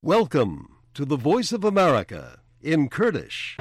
Welcome to the Voice of America in Kurdish.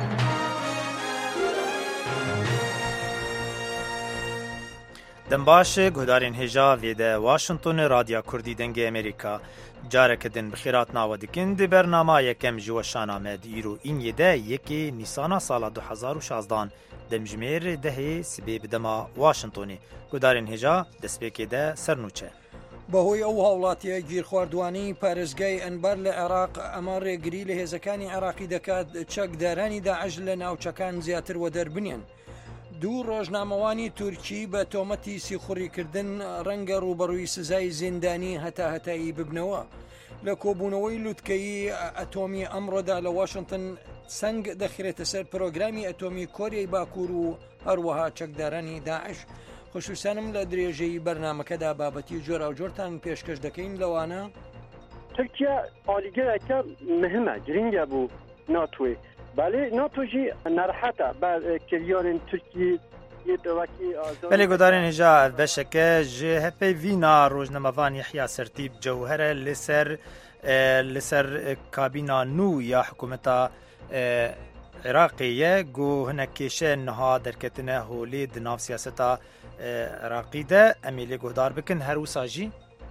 دنباش گهدارین هجا ویده واشنطن رادیا کردی دنگ امریکا جارک دن بخیرات ناودکن دی برنامه یکم جوشان آمد ایرو این یده یکی نیسانا سال 2016 دمجمیر دهی سبی بدما واشنطنی گهدارین هجا دسپیکی ده سرنوچه بەهۆی ئەو هاوڵاتیە گیرخواردوانی پارێزگای ئەنبار لە عێراق ئەمە ڕێگری لە هێزەکانی عێراقی دەکات چەکدارانی داعش لە ناوچەکان زیاتر وەدەربنێن. دوو ڕۆژنامەوانی تورکی بە تۆمەتی سیخوڕیکردن ڕەنگە ڕوبەڕووی سزای زیندانی هەتایی ببنەوە. لە کۆبوونەوەی لووتکەی ئەتۆمی ئەمڕۆدا لە واشنطن سنگ دەخرێتە سەر پرۆگرامی ئەتۆمی کۆریای باکوور و هەروەها چەکدارانی داعش. خصوصانم لە درێژەی بەرنامەکەدا بابەتی جۆرا و جۆرتان پێشکەش دەکەین لەوانە تورکیا ئالیگەرەکە مهمە گرنگە بوو ناتوێ بەڵێ ناتۆژی نەرحەتە بە کریارên تورکی بله گدارین هجا بشکه جه هپی وینا روزنامه‌وان یحیی سرتیب جوهره لسر کابینا نو یا حکومتا عراقیه گو هنکیشه نها درکتنه هولی دناف سیاستا عراقی ده امیلی گهدار بکن هر وساجی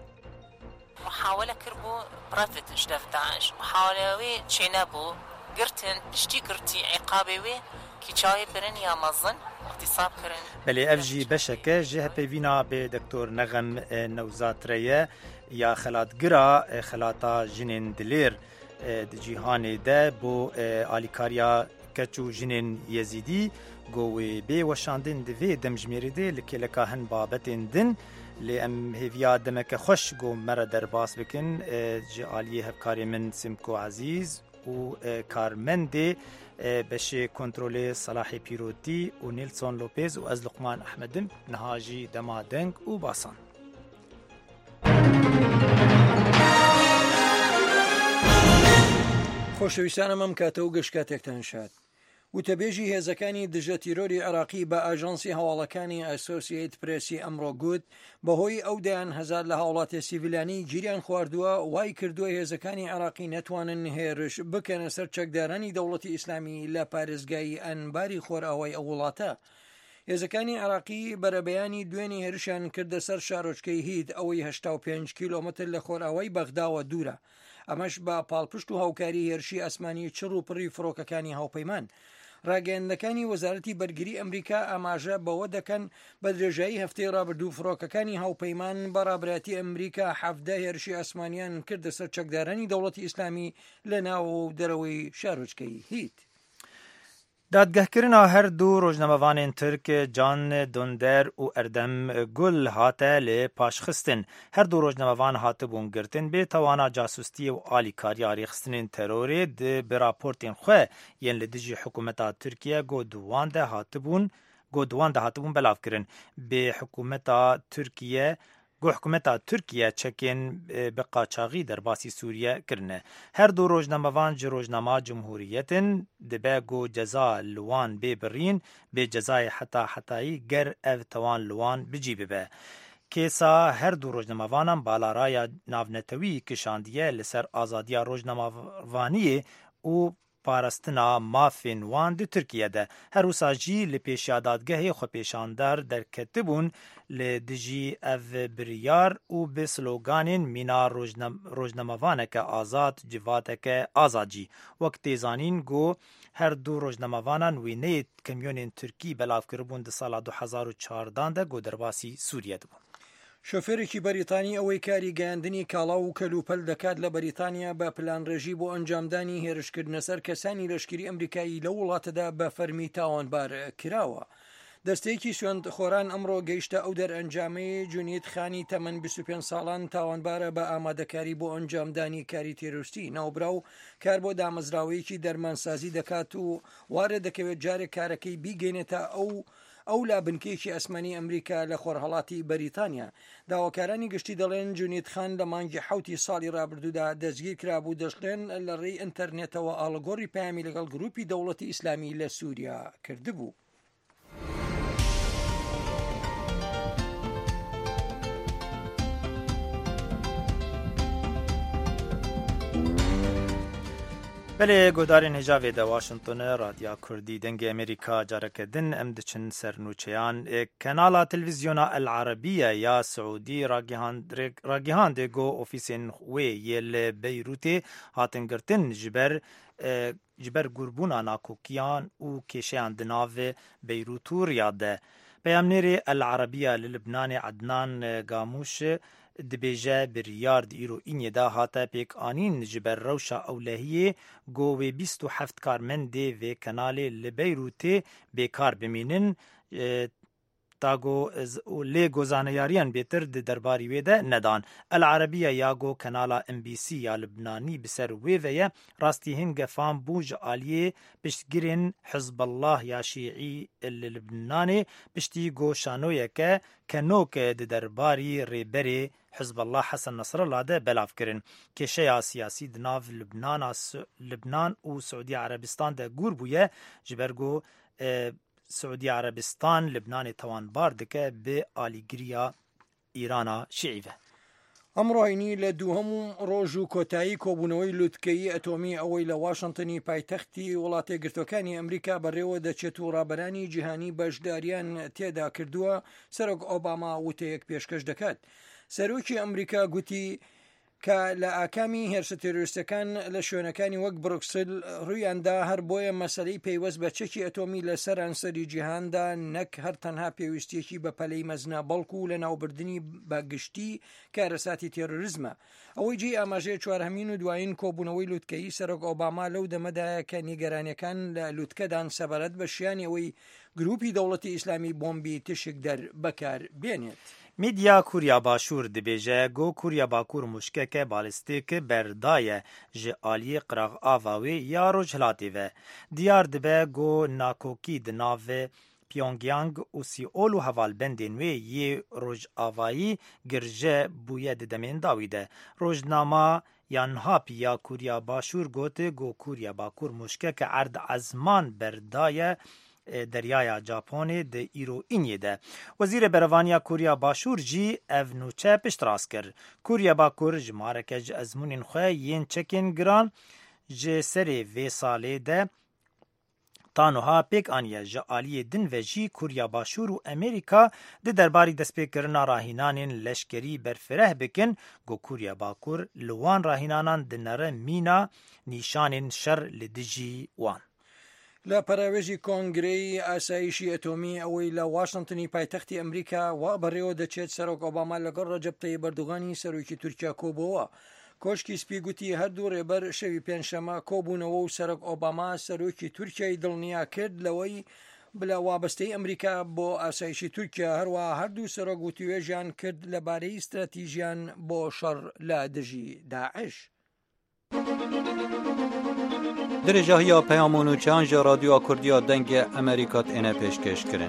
محاولة كربو رفض اشتف داعش محاولة وي تشينابو قرتن اشتي قرتي عقابي وي كي چاي برن يا مظن اغتصاب كرن بله افجي بشكه جه بيوينا بدكتور نغم نوزاتريه يا خلات قرا خلاتا جنين دلير جیهان ده بو آلیکاریا کچو جنین یزیدی گوی بی وشاندن دوی دمجمیری ده لکه لکاهن بابتن دن لی ام هیویا دمک خوش گو مره در باس بکن جعالی هفکاری من سمکو عزیز و کارمنده بشه کنترول صلاح پیروتی و نیلسون لوپیز و از لقمان احمدم نهاجی دمادنگ و باسان خۆشەویستانم ئەم کاتەوە گەشتکاتێکتان شاد. وتەبێژی هێزەکانی دژە تیرۆری عێراقی بە ئاژانسی هەواڵەکانی ئەسۆسییت پرێسی ئەمڕۆ گوت بەهۆی ئەو دەیان هەزار لە هاوڵاتی سیڤیلانی گیریان خواردووە وای کردووە هێزەکانی عێراقی نەتوانن هێرش بکەنە سەر چەکدارانی دەوڵەتی ئیسلامی لە پارێزگای ئەنباری خۆرئاوای ئەو وڵاتە. هێزەکانی عێراقی بەرەبەیانی دوێنی هێرشیان کردە سەر شارۆچکەی هید ئەوەی 85 کیلۆمەتر لە خۆرئاوای بەغداوە دوورە. ئەمەش بە پاڵپشت و هاوکاری هێرشی ئەسمانی چڕ و پڕی فڕۆکەکانی هاوپەیمان. ڕاگەیاندەکانی وەزارەتی بەرگری ئەمریکا ئاماژە بەوە دەکەن بە درێژایی هەفتەی ڕابردوو فڕۆکەکانی هاوپەیمان بەڕابراتی ئەمریکا 17 هێرشی ئەسمانیان کردە سەر چەکدارانی دەوڵەتی ئیسلامی لە ناو و دەرەوەی شارۆچکەی هیت. دادگهکرنا هر دو روزنامه‌وان ترک جان دوندر و اردم گل هاته لی پاشخستن. هر دو روزنامه‌وان هاته بون گرتن به توانا جاسوستی و آلیکاری آریخستن تروری ده براپورتین خواه ین لدیجی حکومتا ترکیه گودوان ده هاته بون بلاف کرن. به حکومتا ترکیه گو حکومتا ترکیه چکن به قاچاقی در باسی سوریه کرنه. هر دو روزنامه‌وان روزنامه جمهوریتن دبه گو جزا لوان بی برین به جزای حتایی گر او توان لوان بجیبه به. کیسا هر دو روزنامه‌وانم بالارای ناونتوی کشاندیه لسر آزادیا روزنامه‌وانی و پارستنا مافین وان دی ترکیه ده. هر وساجی لپیشیا دادگاهی خو پیشاندار در کتبون لدجی او بریار و به سلوگانین مینا روزنامه‌وانک آزاد جواتک آزادی. وقت زانین گو هر دو روزنامه‌وانان وینه کمیون ترکی بلاف کربون ده سال 2014 ده گو درباسی سوریه ده بون. شۆفێرێکی بەریتانی ئەوەی کاری گەیاندنی کاڵا و کەلوپەل دەکات لە بەریتانیا بە پلان ڕێژی بۆ ئەنجامدانی هێرشکردنە سەر کەسانی لەشکری ئەمریکایی لە وڵاتەدا بە فەرمی تاوانبار کراوە. دەستەیەکی سوێندخۆران ئەمڕۆ گەیشتە ئەو دەرئەنجامەی جونید خانی تەمەن 25 ساڵان تاوانبارە بە ئامادەکاری بۆ ئەنجامدانی کاری تێرۆستی ناوبراو کار بۆ دامەزراوەیەکی دەرمانسازی دەکات و وارە دەکەوێت جارێک کارەکەی بیگەینێتە ئەو لابنکێکی ئەسمانی ئەمریکا لە خۆرهەڵاتی بەریتانیا. داواکارانی گشتی دەڵێن جونید خان لە مانگی 7 ساڵی ڕابردوودا دەستگیر کرابوو دەشڵێن لە ڕێی ئینتەرنێتەوە ئاڵگۆڕی پەیامی لەگەڵ گروپی دەوڵەتی ئیسلامی لە سووریا کردبوو. بله گودارین هجاوی دا واشنطن رادیا کردی دنگ امریکا جارکدن ام دچن سرنوچیان کانالا تلویزیونا العربیه یا سعودی راگیهان دگو اوفیسین وی یل بیروتی هاتن گرتن جبر گربونا ناکوکیان و کشیان دناو بیروتو ریاده. پیامنیر العربیه للبنان عدنان گاموش دبیجه بریارد ایرو اینی دا هاتا پیک آنین جبر روشا اولهیه گوه 27 کارمنده و کنال لبیروتی بیکار بمینن تاگو لی گوزانیاریان بیتر درباری ویده ندان. العربیه یاگو کنالا MBC یا لبنانی بسر ویوه راستی هنگ فام بوج آلیه پشتگیرین حزب الله یا شیعی لبنانی پشتی گو شانویه که کنوک درباری ریبری حزب الله حسن نصر الله ده بلاف کرن که شیعه سیاسی دناف لبنان و سعودی عربستان ده گور بویه جبرگو سعودی عربستان لبنان توان باردکه به آلیگریا ایرانا شیعیوه. ئەمڕۆینی لە دووهەموو ڕۆژ و کۆتایی کۆبوونەوەی لوتکەیی ئەتۆمی ئەوەی لە واشنتنی پایتەختی وڵاتە گرتوەکانی ئەمریکا بەڕێوە دەچێت و ڕابەرانی جیهانی بەشداریان تێدا کردووە. سەرۆک ئۆباما وتەیەک پێشکەش دەکات. سەرۆکی ئەمریکا گوتی کە لە ئاکامی هێرشە تێرۆریستەکان لە شوێنەکانی وەک بروکسل ڕوویاندا هەر بۆیە مەسەلەی پەیوەست بە چەکی ئەتۆمی لە سەرانسەری جیهاندا نەک هەر تەنها پێویستیەکی بە پەلەی مەزنا بەڵکو و لە ناوبردننی بەگشتی کارەساتی تێرۆریزمە. ئەوەی جێ ئاماژەیە چوارهەمین و دوایین کۆبوونەوەی لوتکەیی سەرۆک ئۆباما لەو دەمەدایە کە نیگەرانیەکان لە لوتکەدان سەبارەت بە شیانی ئەوەی گروپی دەوڵەتی ئیسلامی بۆمبی تشک بەکار بێنێت. میدیا کوریا باشور دبیجه گو کوریا باکور مشکک بالستیک بردایه جه آلی قراغ آواوی یا روج هلاتی و دیار دبه گو ناکوکی دناوه پیونگیانگ و سیئول و حوال بندین وی یه روج آوایی گرجه بویه دمین داویده. روجنامه یانها پیا کوریا باشور گوته گو کوریا باکور مشکک عرض ازمان بردایه دریای ژاپن د ایرو اینی ده. وزیر بروانیا کوریا باشور جی اف نوچه پشت راست کرد. کوریا باکور جمارک ازمونین خواه ین چکین گران جه سری وی ساله ده تانوها پیک آنیه جه آلیه دن و جی کوریا باشور و امریکا ده درباری دسپیک کرنا راهینانین لشکری برفره بکن گو کوریا باکور لوان راهینانان دنره مینا نیشانین شر لدجی وان. لە پەراوێژی کۆنگرەی ئاسایشی ئەتۆمی ئەوەی لە واشنتنی پایتەختی ئەمریکا وا بەڕێوە دەچێت سەرۆک ئۆباما لەگەڵ ڕەجەب تەیب ئەردوغانی سەرۆکی تورکیا کۆبەوە. کۆشکی سپی گوتی هەردوو ڕێبەر شەوی پێنجشەمە کۆبوونەوە و سەرۆک ئۆباما سەرۆکی تورکیای دڵنیا کرد لەوەی بلا وابستەی ئەمریکا بۆ ئاسایشی تورکیا هەروە هەردوو سەرۆک وتوێژیان کرد لەبارەی استراتیژیان بۆ شەڕ لە دژی داعش. درجه یا پیامونو چانج رادیو کردیا دنگ امریکات اینه پیشکش کرن.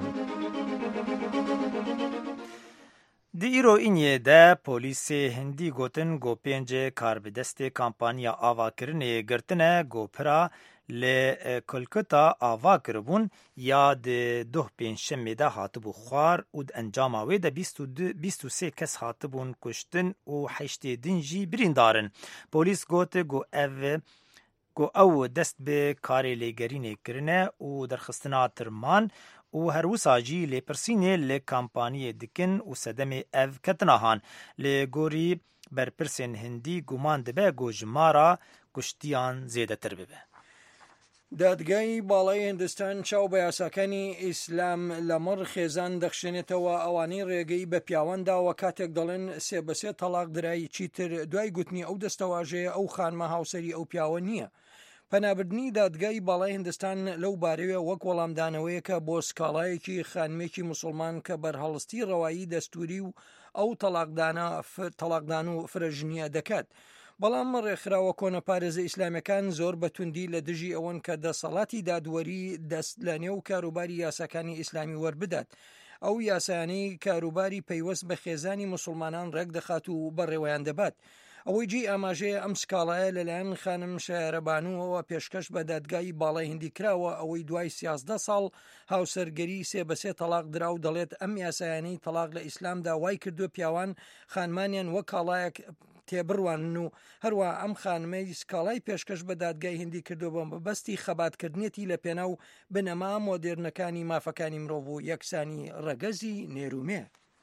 دی ایرو اینیه ده پولیس هندی گوتن گو پینج کار بدست کامپانیا آوا کرنه گرتنه گو پرا ل کلکتا آوا کربون یا ده دوه پینشمی ده هاتبو خوار و ده انجام آوی ده 23 کس هاتبون کشتن و 8 دنجی برین دارن. پولیس گوت گو او دست به کاری لگرینه کرنه و درخستنا ترمان و هر وساجی لپرسینه لکامپانی دکن و صدم او کتناهان لگوری برپرسین هندی گمان دبه گو جمارا گشتیان زیده تر ببه. دادگای باڵای هندستان چاو بە یاساکانی ئیسلام لەمەڕ خێزان دەخشێنێتەوە ئەوانەی ڕێگەی بە پیاوەنداوە کاتێک دەڵێن سێ بەسێ تەلاق درایی چیتر دوای گوتنی ئەو دەستەواژەیە ئەو خانمە هاوسەری ئەو پیاوە نییە. پەنابردنی دادگای باڵای هندستان لەو بارەوێ وەک وەڵامدانەوەیەکە بۆ سکاڵایەکی خانمێکی موسڵمان کە بەرهەڵستی ڕەوایی دەستوری و ئەو تەلاقدان و فرەژنیە دەکات. بەڵام ڕێکخراوە کۆنەپارێزە ئیسلامەکان زۆر بەتوندی لە دژی ئەوەن کە دەسەڵاتی دادوەری دەست لە نێو کاروباری یاساکانی ئیسلامی وەربدات. ئەو یاسایانەی کاروباری پەیوەست بە خێزانی موسڵمانان ڕێک دەخات و بەڕێوەیان دەبات. ئەوەی جێ ئاماژەیە ئەم سکاڵایە لەلایەن خانم شایەرەبانووەوە پێشکەش بە دادگای باڵای هندی کراوە ئەوەی دوای 13 ساڵ هاوسەرگەری سێ بەسێ تەلاق درا و دەڵێت ئەم یاسایانەی تەلاق لە ئیسلامدا وای کردو پیاوان خانمانیان وەک کاڵایەک تێبڕوانن و هەروە ئەم خانمەی سکاڵای پێشکەش بە دادگای هندی کردو بۆ بەبەستی خەباتکردنێتی لە پێناو بنەما مۆدێرنەکانی مافەکانی مرۆڤ و یەکسانی ڕەگەزی نێرومێ.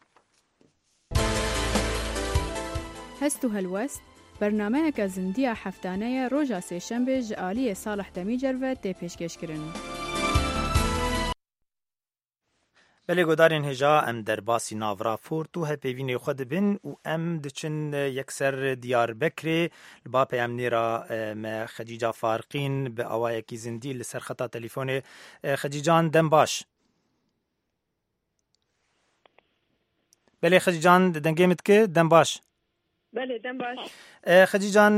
هەست و هەلوەست بەرنامەیەکە زیندیە هەفتانەیە ڕۆژە سێشەمبێ ji aliyê Salih Demîcerve tê pêşkêşkirin. Belê godarên hêja em derbasî Navraford û hepêvînê xwe dibin û em diçin yekser Diyarbekirê li ba peyamnêra me Xedîca Farqîn bi awayekî zindî li ser xeta telîfonê. Xedîcan dem baş. Belê Xedîcan dengê min dike dem baş. Belê dem baş. Xedîcan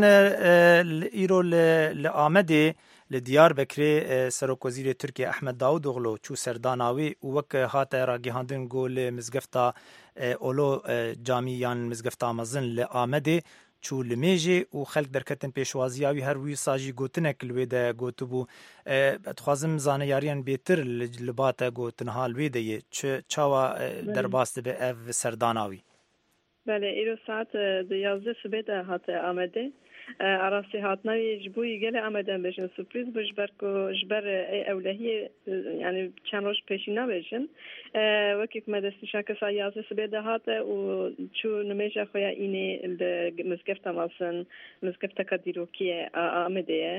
îro li Amedê li Diyarbekirê Serokwezîrê Tirkiye Ehmed Davutoğlu çû serdana wê û wek hate ragihandin got li mizgefta Olo camî yan mizgefta mezin li Amedê çû li mêjê û xelk derketin pêşwaziya wî her wî sajî gotinek li wê de gotibû. Dixwazim zaneyariyan bêtir li ba te gotinha li wê de yê çawa derbas dibe ev serdana wî. Belê îro saet 11 sibê de hate Amedê. Arasî hatnavî ji bo gelê Amedê bêjin sürprîz bû ji ber ku ji ber ewlehiyê yani çend roj pêşî nabêjin. Wekî me destnîşa kesa 11 sibê de hate û çû nimêja xwe ya înê li mizgefta Masın mizgefteka dîrokiyê Amedê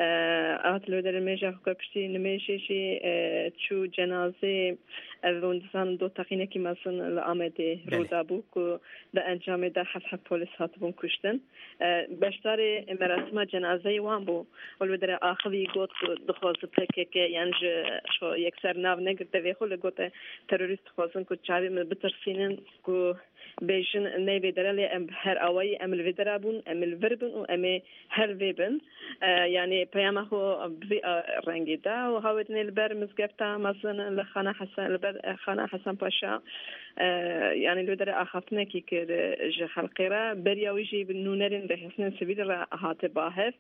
hat li wê nimêja xwe piştî nimêjê jî çû cenazê evondizan do teqînekî Masın li Amedê rûda bû ku di encamê de heft polîs hatibûn kuştin. Beşdarê merasîma cenazeyê wan bû û li wê axivî got dixwazin PKK yan ji yekser nav negirte vê xwe li gote terorîst dixwazin ku çavê min bitirsînin ku bêjin neyvê dere lê em her awayî em li vê dera bûn em li vir bin û em ê her vê bin yani peyama xwe bi rengê da û hawêdinê li ber mizgefta mezin li xana Hesan li ber xana Hesan Paşa yani li wê dere axaftinekî kir ji xelqê re beriya wî jî bi nûnerên rêxistinên sivîl re hate bahev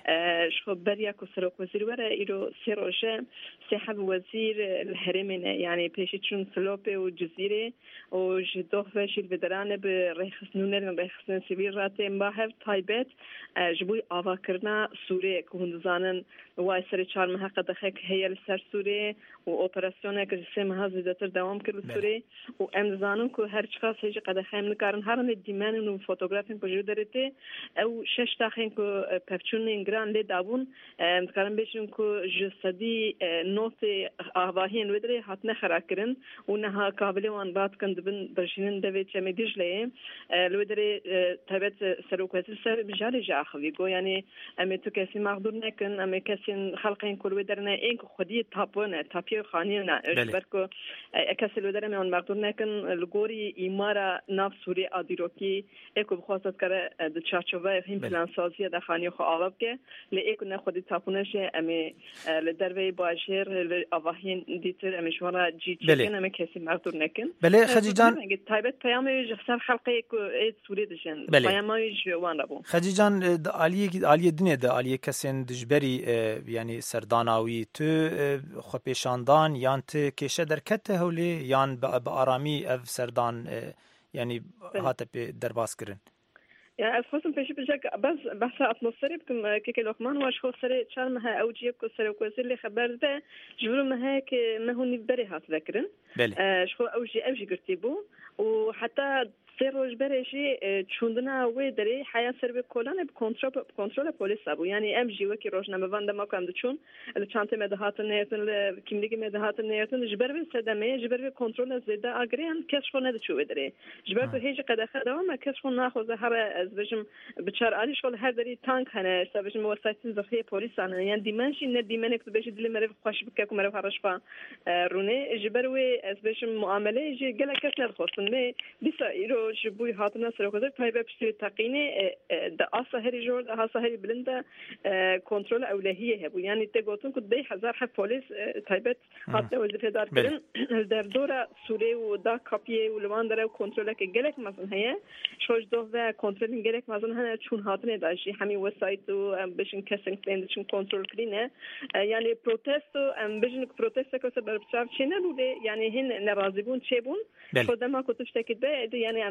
ji xwe beriya ku serokwezîr were îro sê roje sê hev wezîr li herêmê ne yani pêşî çûn Silopê û Cizîrê û ji doh ve jî li derane bi nûnerên rêxistinên sivîl re tên bahev taybet ji bo avakirina Sûriyê ku hûn dizanin way serê çar mehe qedexek heye li ser Sûriyê û operasyonek ji sê meha zêdetir dewam kir li Sûriyê û em dizanin ku her çiqas hêjî qedexeyên nikarin herin lê dîmenên û fotografên ku ji derê tê ew şeş taxên ku pevçûnên giran lê dabûn em dikarin bêjin ku ji sedî notê avahiyên wê derê hatine xerakirin û neha kabilê wan radikin dibin birjînin devê çemê Dijleyê li wê derê taybet serokwezîr ser bijarê jî axivî got yani em ê tu kesî mexdûr nekin em ê kesên xelqên ku li wê derine ên ku xwediyê tapine tapiyê xaniyê ne ji ber ku kesê li wê derê me wan mexdûr nekin li gorî îmara nav Sûriyê a dîrokî ê ku bixwaze dikare di çarçoveyê hîn plansaziya de xaniyê xwe ava bike lê ê ku ne xwedî tapûne jî em ê li derveyê bajêr li avahiyên dîtir em ê ji wan re cî çêkin em ê kesî mexdûr nekin. Belê Xedîcan taybet peyamê ji ser xelqê ku ê Sûriyê dijin peyama wî ji wan re bû. Xedîcan aliyê dinê de aliyê kesên dijberî yani serdana wî tu xwepêşandan yan tu kêşe derkete hewlê yan bi aramî ev serdan yani hate pê derbas kirin. Ya ez xwestim pêşî bijek bez behsa atmosferê bikim kêkê Lokman wa ji xwe serê çar mehe ew ciyê ku serokwezîr lê xeber dide ji vir meheyekê me hûn nîvberê hat vekirin ji xwe ew jî girtî bû û heta sê roj berê jî çûndina wê derê heya ser vê kolanê bi kontrola polîsa bû yani em jî wekî rojnamevan dema ku em diçûn li çantê me dihatin nêtin li kîmlikê me dihatin nêtin ji ber vê sedemeyê ji ber vê kontrola zêde agiriyan kes xwe nediçû wê derê ji ber ku hêjî qedexe dewam e kes xwe naxwaze here ez bijim bi çar alî şol her derî tank hene işte bijim wesayetên zirxiyê polîsan hene yani dîmen jî ne dîmenek tu bêjî dilê merê xweş bike ku merê hereşva rûnê ji ber wê ez bijim muameleyê jî gelek kes nedixwestin lê dîsa îro ji bo hatina serokwezîr taybet piştî teqînê di asa herî jor asa herî bilind de kontrola ewlehiyê hebû yani te gotin ku 10,000 hev polîs taybet hatine wezîfedar kirin li derdora Sûriyê û da kapiyê û li wan dere kontroleke gelek mezin heye şoj doh ve kontrolên gelek mezin hene çûn hatinê da jî hemî wesayet û em bijin kesên tên diçin kontrol kirîne yani protesto em bijin ku protesteke se berbiçav çê nebû lê yani hîn nerazîbûn çêbûn xwe dema ku tiştekî be yani em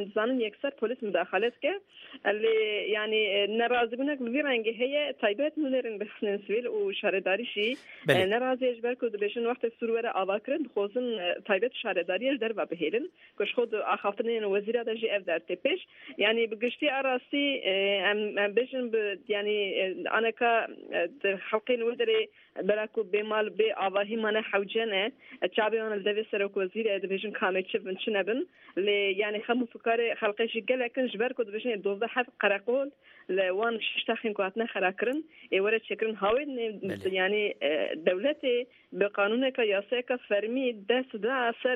زانن یکسر پلیس مداخلت که اللي يعني نرازي بنك بفيرانجي هي طيبات منيرن بحسن سويل وشارداري شي نرازي اجبركو دبشن وقت سورورا آواكرن خوزن طيبات شارداري دربا بهيلن كش خود آخافتنين وزيرة داجي اف در تبش يعني بقشتي اراسي ام بشن يعني انا كا حلقين ودري براكو بمال بي آواهي مانا حوجنه الشعبيان الدوي سرق وزيرة دبشن كاميتش بنشنبن اللي يعني خمو فكاري خلقيشي قلقن جبركو دبشن دوزده حف قرقول لوان شتاخين كواتنا خراكرن ورد شكرن هاوين يعني دولتي بقانون كياسيك فرمي دست دا سر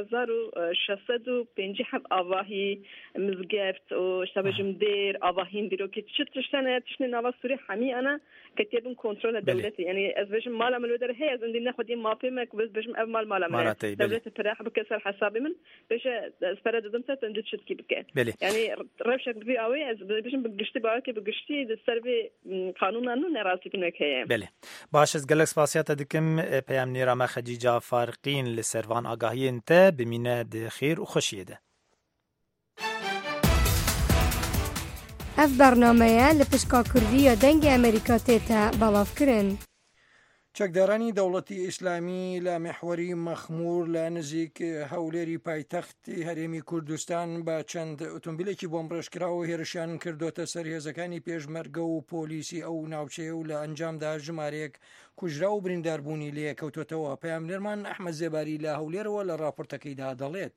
6650 حب آواهي مزقفت و شتابج مدير آواهين ديرو كي تشتشتنه تشني نواز سوري حمي أنا كتيبن كنترول دولتي يعني از بجم مالا ملودر هي از اندي ناخدين مافي مك بس بجم اف مال مالا من دولتي براح بكسر حسابي من بش اسبرد دمت اندي تشتكي بك يعني ربشك بي اوي از بجم بقشتي باكي بقشتي السربي قانونا انه نراسي كنك هي بله باش از گلک سپاسیات دکم پیام نیرام خدیجه فارقین لسروان آگاهی انت بمینه د خیر و خوشیده اف برنامه لپشکا کردی یا دنگ امریکا تیتا بلاف کرن. چەکدارانی دەوڵەتی ئیسلامی لە محوەری مەخمور لە نزیک هەولێری پایتەختی هەرێمی کوردستان بە چەند ئۆتۆمبیلێکی بۆمبڕێژکراوە و هێرشیان کردوتە سەر هێزەکانی پێشمەرگە و پۆلیسی ئەو ناوچەیە و لە ئەنجامدا ژمارەیەک کوژرا و برینداربوونی لێ کەوتوتەوە. پەیامنێرمان ئەحمەد زێباری لە هەولێرەوە لە راپۆرتەکەیدا دەڵێت.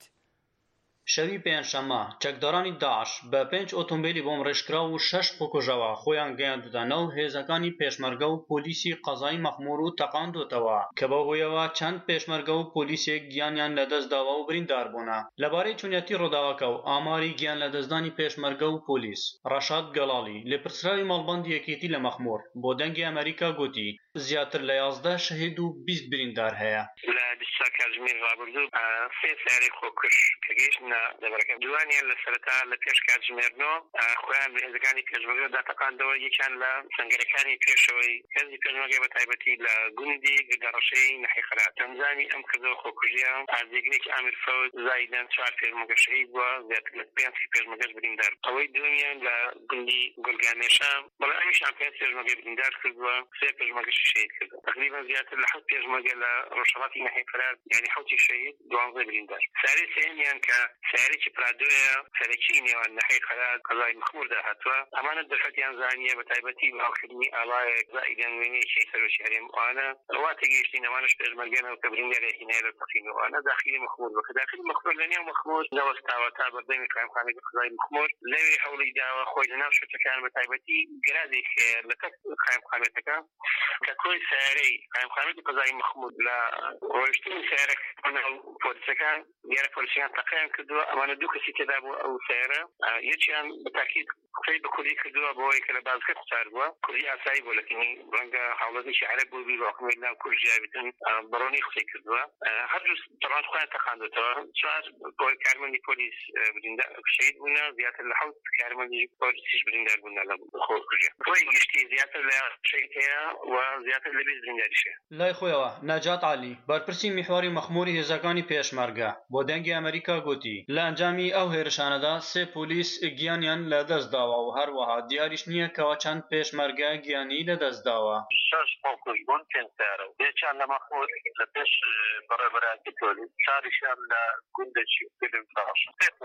شەوی پێنجشەممە چەکدارانی داعش بە 5 ئۆتۆمبیلی بۆمڕێژکرا و 6 خۆکوژەوە خۆیان گەیاندوتەنەو هێزەکانی پێشمەرگە و پۆلیسی قەزای مەخمور و تەقاندوتەوە کە بە هۆیەوە چەند پێشمەرگە و پۆلیسێک گیانیان لەدەستداوە و بریندار بوونە. لەبارەی چوونەتی ڕۆداوەکە و ئاماری گیان لەدەستدانی پێشمەرگە و پۆلیس ڕەشاد گەڵاڵی لێپرسراوی ماڵبەندی یەکێتی لە مەخمور بۆ دەنگی ئەمریکا گوتی زیاتر لە 11 شەهید و 20 بریندار هەیە. کاتژمێر ڕابردوو سێ ساری خۆکوش کە گەیشتنە دەبەرەکە دوانیان لە سەرەتا لە پێش کاتژمێرنەوە خۆیان بە هێزەکانی پێشمەرگەدا تەقاندەوە یەکیان لە سەنگەرەکانی پێشەوەی هێزی پێشمەرگە بە تایبەتی لە گوندی گەڕەشەی نەحی خەرات تەنزانی ئەم کردەوە خۆکوژیە ئازێگرێکی ئامیر فەوت زایدەن 4 پێشمەرگە شەهید بووە زیاتر لە 5 پێشمەرگەش بریندار ئەوەی دومیان لە گوندی گۆلگامێشە بەڵام ئەمیشان 5 پێشمەرگە بریندار کردووە 3 پێشمەرگەشی شەهید کردووە تقریبا زیاتر لە 7 پێشمەرگە لە ڕۆژهەڵاتی نەحی خەرات يعني حوتي شهيد 12 بریندار. ساری سێمیان کە سارێکی پرادۆیە سەرەکی نێوان نەحەی خەرات قەزای مەخمور داهاتووە ئەمانە دەرفەتیان زانیە بە تایبەتی باوخردنی ئاڵایەک زائیدەن وێنەیەکی سەرۆکی هەرێم ئەوانە ڕواتە گەیشتین ئەوانەش پێشمەرگەنەوە کە بریندارێکی هینایە لە تەقینەوە ئەوانە داخلی مەخمور بکە داخلی مەخمور لە نێو مەخمور نەوەستاوە تا بەردەمی قایمخانەی قەزای مەخمور لەوێ هەوڵی داوە خۆی لەناو شوێنەکان بە تایبەتی گرازێک لە کەس قایمخانەتەکە کە کۆی سارەی قایمخانەی قەزای مەخمور لە ڕۆیشتنی سارەکە پۆلیسەکان دیارە پۆلیسیان تەقیان کردووە ئەمانە دوو کەسی تێدا بوو ئەو سێرە یەکیان بەتاکید قسەی بە کوردی کردووە بۆەوەی کە لە بازگە قوتار بووە کوردی ئاسایی بۆ لەکنی ڕەنگە حاڵەتێکی عەرەب بوو بی ڕۆحکومەی ناو کورجیا بیتن بەڕۆنی قسەی کردووە هەردوو تەڕان خۆیان تەقاندوتەوە چوار بۆی کارمەندی پۆلیس بریندار شەهید بوونە زیاتر لە 7 کارمەندی پۆلیسیش بریندار بوونە لە خۆ کورجیا خۆی گشتی زیاتر لە شەهید هەیە و زیاتر لە 20 برینداریش هەیە. لای خۆیەوە نەجات عالی بەرپرسی میحواری مەخموری هێزەکانی پێشمەرگە بۆ دەنگی ئەمریکا گوتی لە ئەنجامی ئەو هێرشانەدا 3 پۆلیس گیانیان لەدەستداوە و هەروەها دیاریش نییە کەەوە چەند پێشمەرگە گیانی لەدەستداوە. 6 خۆکوژ بوون پێنجسارە و یەکیان لە مەخمور لە پێش بەڕێبەرایەتی پۆلیس چاریشیان لە گوندێکی فیلم فراش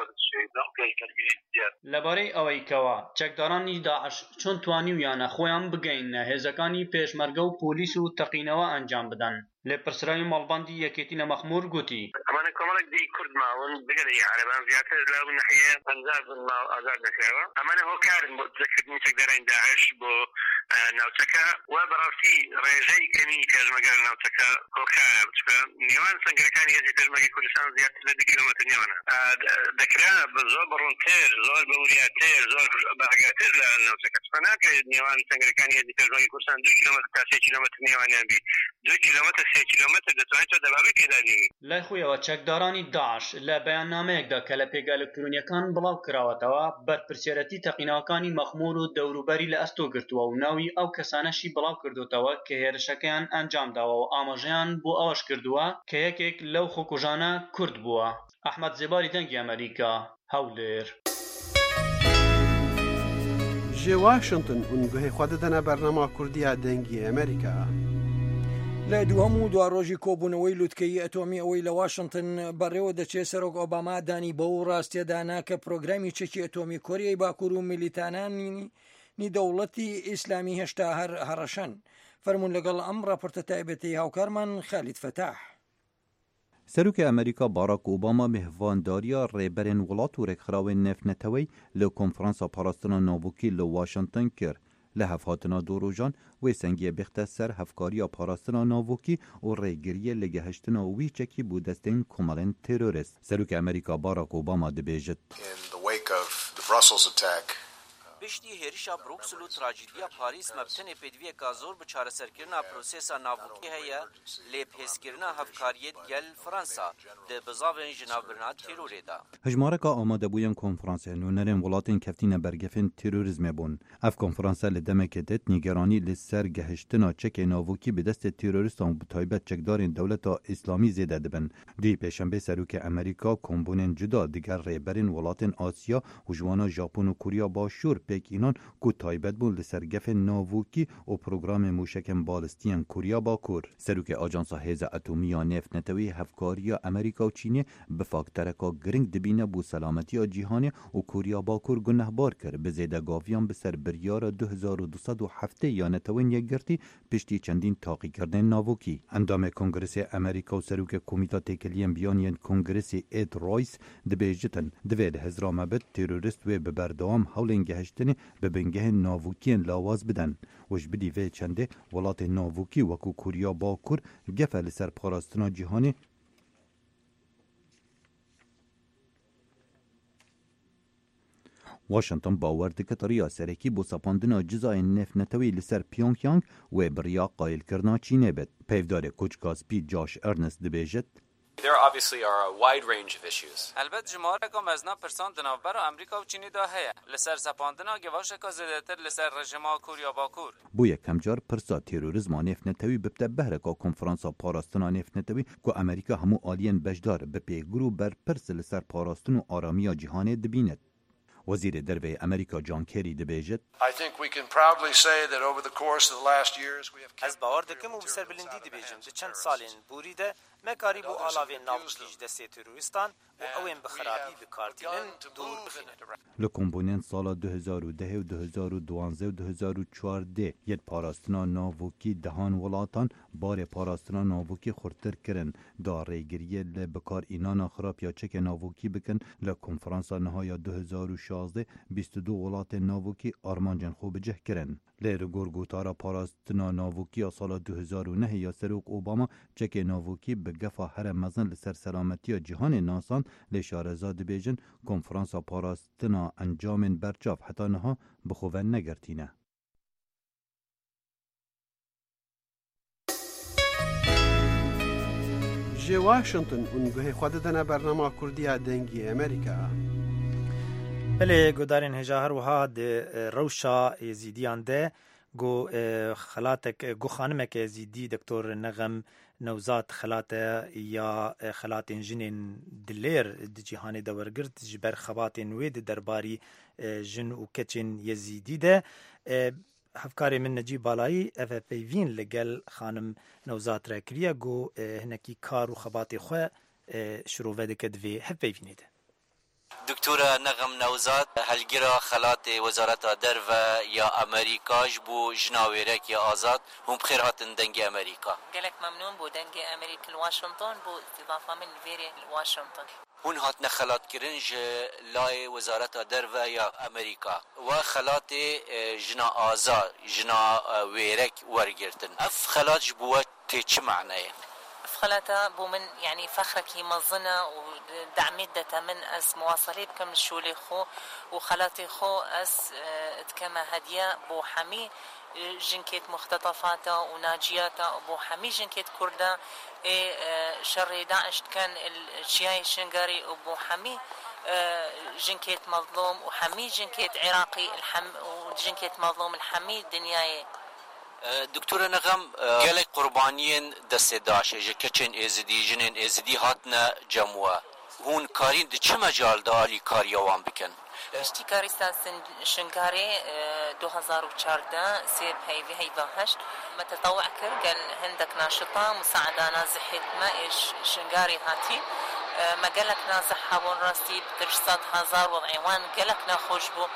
لەبارەی ئەوەی کەوە چەکدارانی داعش چۆن توانیویانە خۆیان بگەینە هێزەکانی پێشمەرگە و پۆلیس و تەقینەوە ئەنجام بدەن لێپرسراوی ماڵبەندی یەکێتی لە مەخمور گوتی ئەمانە کۆمەڵێک دی کورد ماون بگەری عەرەبان زیاتر لەو ناحیە پەنجاب بن ماو ئازاد نەکراوە ئەمانە هۆکارن بۆ دەستکردنی چەکدارانی داعش بۆ ناوچەکە و بەڕاستی ڕێژەی کەمی پێشمەرگە لە ناوچەکە هۆکارە چکە نێوان سەنگەرەکانی هێزی پێشمەرگەی کوردستان زیاتر لە 2 کیلۆمەتر نێوانە دەکرا زۆر بەڕوونتر زۆر بەوریاتر زۆر بەهەگاتر لە ناوچەکە چکە ناکرێت نێوان سەنگەرەکانی هێزی پێشمەرگەی کوردستان 2 کیلۆمەتر تا 3 کیلۆمەتر نێوانیان بی 2 کیلۆمەتر 3 کیلۆمەتر دەتوانێت تۆ دەبابی پێدانیوی. لای خۆیەوە چەکدارانی داعش لە بەیاننامەیەکدا کە لە پێگا ئەلکترۆنیەکان بڵاو کراوەتەوە بەرپرسیارەتی تەقینەوەکانی مەخمور و دەوروبەری لە ئەستۆ گرتووە و ناوی ئەو کەسانەشی بڵاو کردوتەوە کە هێرشەکەیان ئەنجامداوە و ئاماژەیان بۆ ئەوەش کردووە کە یەکێک لەو خۆکوژانە کورد بووە. ئەحمەد زێباری دەنگی ئەمریکا هەولێر جێ واشنگتن ئونگوهی خوا دەدەنە بەرنامە کوردیا دەنگی ئەمریکا. لە دووهەم دوا ڕۆژی کۆبوونەوەی لوتکەی ئەتۆمی ئەوەی لە واشنگتن بەڕێوە دەچێت سەرۆک ئۆباما دانی بە و ڕاستیەدانا کە پرۆگرامی چەکی ئەتۆمی کۆریای باکوور و میلیتانانی دەوڵەتی ئیسلامی هێشتا هەڕەشەن. فەرموون لەگەڵ ئەم ڕاپۆرتە تایبەتی هاوکارمان خالید فتاح. سەرۆکی ئەمریکا باراک ئۆباما میهوانداریە ڕێبەرên وڵات و ڕێکخراوên نێفنەتەوەی لە کۆنفرانسا پاراستنا ناوبووکی لە واشنگتن کرد. لە هەفهاتنا دو ڕۆژان وێ سەنگیە بێختە سەر هەفکاریە پاراستنا ناوبووکی و ڕێگریە لە گەهشتنا وی چەکی بوو دەستێن کۆمەڵێن تێرۆریست. سەرۆکی ئەمریکا باراک ئۆباما دەبێژێت پشتی هێرشا بروکسل و تراجیدیا پاریس مەبتنێ پێدویەکە زۆر بە چارەسەرکردنا پرۆسێسا ناوبووکی هەیە لێ پێسکردنا هەفکاریەت گەل فەرەنسا دە بزاوێن ژناوبرنا تێرۆرێدا. هەژمارەکە ئامادەبوویان کۆنفرانسە نوێنەرێن وڵاتên کەفتینە بەرگەفên تێرۆریزمê بوون. ئەف کۆنفرانسە لە دەمێکێ دێت نیگەرانی لەسەر گەهشتنا چەکێ ناوبووکی بە دەستێ تێرۆریستان و بتایبەت چەکدارên دەوڵەتا ئیسلامی زێدە دەبن. دوی پێشەمبێ سەرۆکی ئەمریکا کۆمبوونên جودا دیگەر ڕێبەرên وڵاتên ئاسیا و جوانە ژاپۆن و کوریا باشوور پێکینان کو تایبەت بوون لەسەر گەفên ناوبووکی و پرۆگرامê موشکên بالیستیان کوریا باکوور. سەرۆکی ئاجانسا هێزە ئەتۆمیە نێفنەتەوەی هەفکاریە ئەمریکا و چینê bi faktereka giring dibîne bû selametiya cîhanê û Koriya Bakur gunehbar kir bi zêdegaviyan bi ser biryara 2207 ya netewên yekgirtî piştî çendîn taqîkirinên navokî. Endamê Kongresê Amerîka û serokê Komîta Têkiliyên Biyaniyên Kongresê Ed Royce dibêjitin divê li hezra mebit terorist wê bi berdewam hewlên gehiştinê bi bingehên navokiyên lawaz bidin. û ji bidî vê çendê welatên navokî wekû Koriya Bakur gefe li ser parastina cîhanê Washington باwer dike tariya serekî bo sapandina cizayên nefnetewî li ser Pyongyang wê biriya qayîlkirina Çînê bet. Pevdarê Koçka Spî Josh Ernest dibêjit. There obviously are a wide range of issues. البته جمهورێکا mezna pirsan di navbera Amerîka û Çînê de heye li ser sepandina gevaşeka zêdetir li ser rejima Koriya Bakur. Bu yekem car pirsa terorîzma nefnetewî bibte behreka konferansa parastina nefnetewî ku Amerîka hemû aliyên bejdar bi pêgir û berpirs li ser parastin û aramiya cîhanê dibînet. Wezîrê Derveyê Amerîka John Kerry dibêjit. Ez bawer dikim û bi serbilindî dibêjim di çend salên borî de me karî bû alavên navbûkî ji destê terorîstan û ew ên bi xirabî bikartînin dûr bixînin. Li komponên sala 2010 û 2012 û 2014 yek parastina navokî dehan welatan barê parastina navokî xurtir kirin da rêgiriye li bikarînana xirapiya çekê navokî bikin li konferansa nihaya 2016 22 welatên navokî armancên xwe bicih kirin. Lê li gor gotara parastina navokiya sala 2009 ya Serok Obama çekê navokî bi gefa here mezin li ser selametiya cîhanê nasan lê şareza dibêjin konferansa parastina encamên berçav heta niha bi xwe ve negirtîne. Ji Washington û guhê xwe didine bernama Kurdiya dengî Amerîka. Belê gudarên hêja her wiha di rewşa êzîdiyan de got xelatek got xanimek êzîdî Doktor Neğem Newzad xelate ya xelatên jinên dilêr di cîhanê de wergirt ji ber xebatên wê di derbarî jin û keçên Yezîdî de hevkarê min Necîb Balayî ev peyvîn li gel xanim Newzad re kiriye got hinekî kar û xebatê xwe şirove dike divê hevpeyvînê de. دکتورە نەغەم نەوزاد هەلگیرە خەلاتێ وەزارەتە دەرڤە یا ئەمریکاش بۆ ژناوێرەکی ئازاد هەم بخێر هاتن دەنگی ئەمریکا gelek memnun بۆ دەنگی ئەمریکا واشنگتن بۆ استیضافا من لێرێ واشنگتن هون هاتنە خەلاتکردن ji لای وەزارەتە دەرڤە یا ئەمریکا و خەلاتێ ژنا ئازاد ژنا وێرەك وەرگرتن ئەف خەلات ji بووە تێ چ معنەیە خلاتا بو من يعني فخرك مظنة ودعمت دتا من أس مواصلة بكم الشولي خو وخلاتي خو أس كما هدية بو حمي جنكيت مختطفاتا وناجياتا بو حمي جنكيت كردا شر داعش كان الشياي شنغاري بو حمي جنكيت مظلوم وحمي جنكيت عراقي وجنكيت مظلوم الحمي دنياي دکتورە نەغەم gelek qurbaniyên destê daşê ji keçên êzidî jinên êzidî hatine cemwa هون کارین د چه مجال دا آلی کاریوان بکن؟ اشتكارستان شنغاري 2014 سير هيفي هيفاهشت متطوع كر قال هندك ناشطة مساعدة نازحة ما إيش شنغاري هاتي ما قالك نازح حابون راسي بترصد هزار وضعيوان قالك ناخوش بو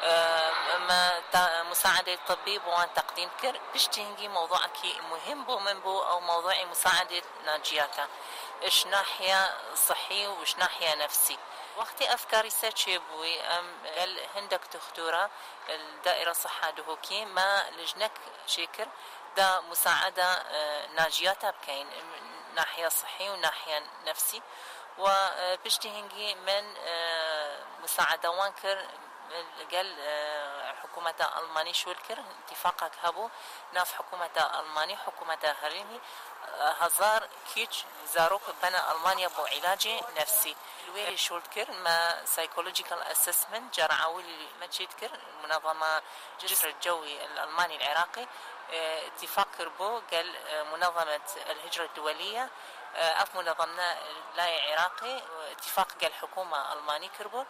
ما مساعدة طبيب وان تقديم كر بشتينجي موضوعك مهم بو من بو أو موضوع مساعدة ناجياتا إيش ناحية صحي وإيش ناحية نفسي وقتي أفكاري ساتشي بوي قال هندك تختورة الدائرة صحة دهوكي ما لجنك شكر دا مساعدة ناجياتا بكين ناحية صحي وناحية نفسي وبشتهنجي من مساعدة وانكر قال حكومة ألماني شولكر اتفاقك هبو ناف حكومة ألماني حكومة هريمي هزار كيتش زاروك بنا ألمانيا بو علاجي نفسي الويري شولكر ما سايكولوجيكال اسسمنت جرعاوي ما تشيتكر منظمة جسر الجوي الألماني العراقي اتفاق كربو قال منظمة الهجرة الدولية اف منظمنا لا عراقي اتفاق قال حكومة ألماني كربو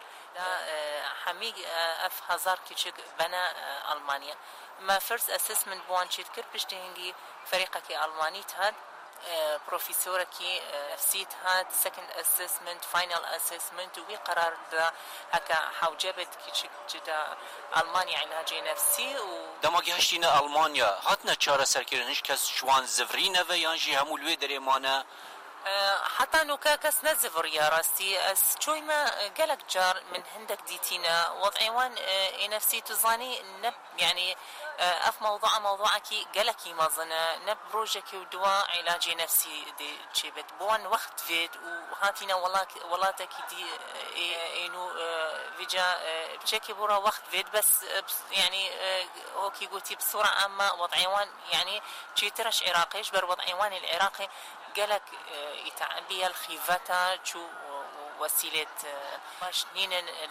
حمي اف هزار كيتش بنا ألمانيا ما first assessment بوان تشيتكر بشتهنجي فريقك ألماني تهاد بروفيسورك نفسيت هاد second assessment final assessment وي قرار دا هكا حوجبت كيتش جدا ألمانيا علاجي نفسي دما گهشتينا ألمانيا هاتنا چاره سركرن هیچ کس شوان زفرینه و یانجی همو لوی درمانه حتى نوكا كاس نزفر يا راسي اس شوي ما قالك جار من هندك ديتينا وضعيوان نفسي تظاني نب يعني اف موضوعك قالك ما ظن نب بروجك ودواء علاجي نفسي دي تشيبت بوان وقت فيد وهاتينا ولاتك دي انه فيجا بشكل برا وقت فيد بس يعني هوكي قلتي بصورة عامة وضعيوان يعني تشيترش عراقيش بر وضعيوان العراقي قالك يتعبي الخيفتا شو وسيلة ماشنين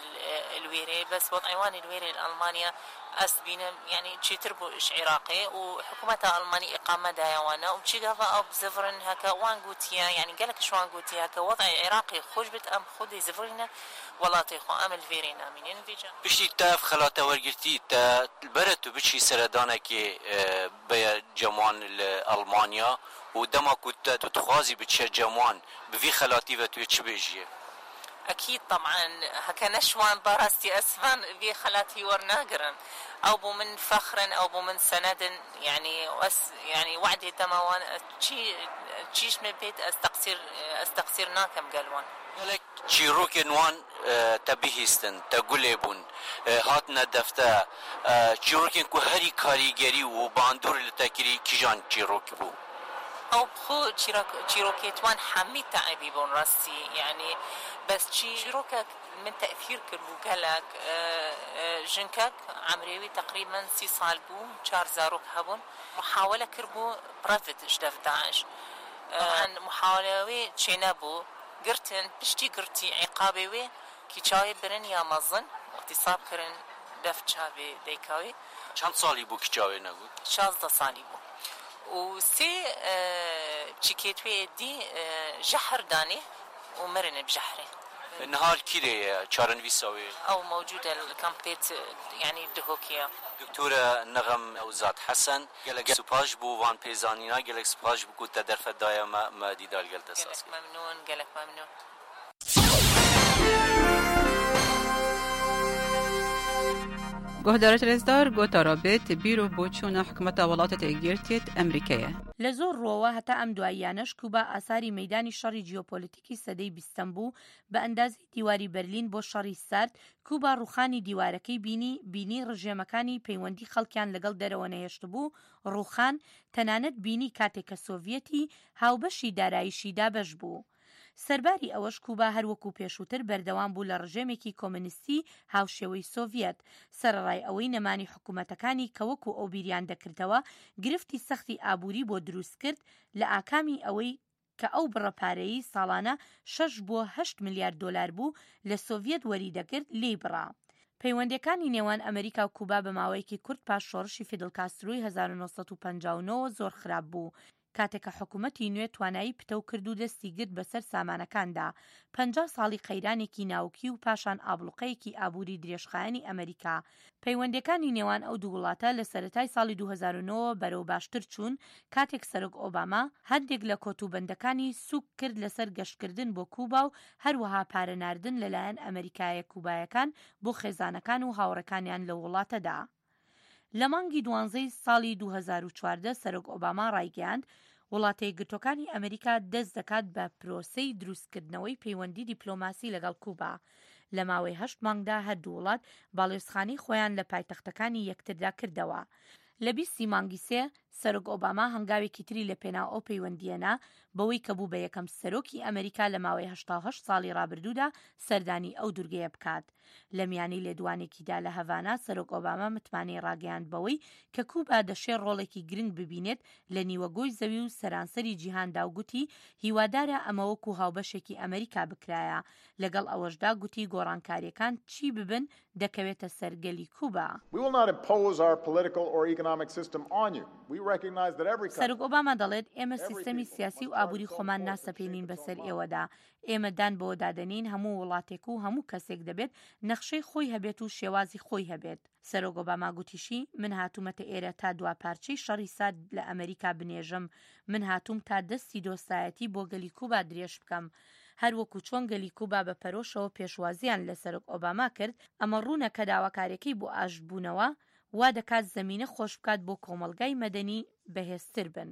الويري بس وضعيوان الويري الألمانيا أسبينا يعني تشي تربو إش عراقي وحكومة ألمانيا إقامة دايوانا وتشي قفا أو بزفرن هكا وانقوتيا يعني قالك شو وانقوتيا هكا وضع عراقي خوش بت أم خودي زفرنا ولا تيخو أمل فيرينا منين فيجا بشتي تاف خلاطة ورقرتي تا البرد وبشي سردانك بيا جمعان ألمانيا ودما كنت تتخازي بتشجع جمعان بفي خلاتي وتوي تشبيجيه أكيد طبعا هكا نشوان باراستي أسفان في خلاتي ورناقرن أو بو من فخرا أو بو من سند يعني يعني وعدي دموان تشيش من بيت أستقصير ناكم قالوان لك تشيروك نوان تبيهستن تقوليبون هاتنا دفتا تشيروك كو هري كاريجري وباندور لتاكري كيجان تشيروك بو أو بخو تشيروكيتوان حمي تعبي بون راسي يعني بس تشيروكك من تأثير كربو قالك جنكك عمريوي تقريبا 6 سال بو 4 زاروك هبون محاولة كربو برافت اشتاف داعش طبعا محاولة تشينابو قرتن بشتي قرتي عقابيوي كي چاوي برن يا مظن اغتصاب كرن دف چاوي ديكاوي چند سالي بو كي چاوي نقول 16 سالي بو وسي بشيكيتوي دي جحر داني ومرن بجحره نهار كيري چارن ويساوي او موجوده الكامبيت يعني دهوكيا دكتوره نغم اوزاد حسن قالك سوباج بو وان بيزانينا قالك سوباج بو كنت درف دايا ما ديدال قالت اساس قالك ممنون گهدارت رزدار گوتارابت بیرو بوچون حکومت ولایت ایگیرتیت امریکیه. لزور روه هتا ام دوایانش کوبا آثاری میدانی شری جیوپولیتیکی سدی بیستنبو به اندازه دیواری برلین با شری سرد کوبا روخانی دیوارکی بینی رژیمکانی پیوندی خلکیان لگل درونه هشتبو روخان تنانت بینی کاتک سوویتی هاوبشی دارایشی دابش بو. سەرباری ئەوەش کوبا هەروەکو پێشووتر بەردەوام بوو لە ڕژێمێکی کۆمونیستی هاوشێوەی سۆڤیەت سەرڕای ئەوەی نەمانی حکوومەتەکانی کە وەکو ئەو بیریان دەکردەوە گرفتی سەختی ئابووری بۆ دروست کرد لە ئاکامی ئەوەی کە ئەو بڕەپارەیی ساڵانە 6 بۆ 8 میلیارد دۆلار بوو لە سۆڤیەت وەریدەگرت لێی بڕا. پەیوەندیەکانی نێوان ئەمریکا و کوبا بە ماوەیەکی کورت پاش شۆڕشی فیدل کاستروی 1959 زۆر خراپ بوو. کاتێکە حکوومەتی نوێ توانایی پتە و کرد و دەستی گرت بەسەر سامانەکاندا 50 ساڵی قەیرانێکی ناوکی و پاشان ئابڵوقەیەکی ئابووری درێژخایەنی ئەمریکا. پەیوەندەکانی نێوان ئەو دوو وڵاتە لە سەرەتای ساڵی 2009 بەرەو باشتر چوون کاتێک سەرۆک ئۆباما هەندێک لە کۆتوبەندەکانی سوک کرد لەسەر گەشتکردن بۆ کوبا و هەروەها پارەناردن لەلایەن ئەمریکایە کوبایەکان بۆ خێزانەکان و هاوڕەکانیان لە وڵاتەدا. لە مانگی 12 ساڵی 2014 سەرۆک ئۆباما ڕایگەیاند وڵاتە یەکگرتووەکانی ئەمریکا دەست دەکات بە پرۆسەی دروستکردنەوەی پەیوەندی دیپلۆماسی لەگەڵ کوبا. لە ماوەی 8 مانگدا هەردوو وڵات باڵێۆزخانەی خۆیان لە پایتەختەکانی یەکتردا کردەوە. لە 20 مانگی سێ سەرۆک ئۆباما هەنگاوێکی تری لە پێناو ئەو پەیوەندیەنە بەوەی کە بوو بە یەکەم سەرۆکی ئەمریکا لە ماوەی 88 ساڵی ڕابردوودا سەردانی ئەو دورگەیە بکات. لە میانی لێدوانێکیدا لە هەڤانا سەرۆک ئۆباما متمانەی ڕاگەیاند بەوەی کە کوبا دەشێت ڕۆڵێکی گرنگ ببینێت لە نیوەگۆی زەوی و سەرانسەری جیهاندا و گوتی هیوادارە ئەمە وەکو هاوبەشێکی ئەمریکا بکرایە. لەگەڵ ئەوەشدا گوتی گۆڕانکاریەکان چی ببن دەکەوێتە سەرگەلی کوبا. سەرۆک ئۆباما دەڵێت ئێمە سیستەمی سیاسی و ئابووری خۆمان ناسەپێنین بەسەر ئێوەدا. ئێمە دان بۆ دادەنین هەموو وڵاتێک و هەموو کەسێک دەبێت نەخشەی خۆی هەبێت و شێوازی خۆی هەبێت. سەرۆک ئۆباما گوتیشی من هاتوومەتە ئێرە تا دوا پارچەی شەڕی سارد لە ئەمریکا بنێژم. من هاتووم تا دەستی دۆستایەتی بۆ گەلی کوبا درێژ بکەم. هەروەکو چۆن گەلی کوبا بە پەرۆشەوە پێشوازیان لە سەرۆک ئۆباما کرد ئەمە ڕوونە کە داواکارەکەی بۆ ئاشتبوونەوە وا دەکات زەمینە خۆش بکات بۆ کۆمەڵگای مەدەنی بەهێزتر بن.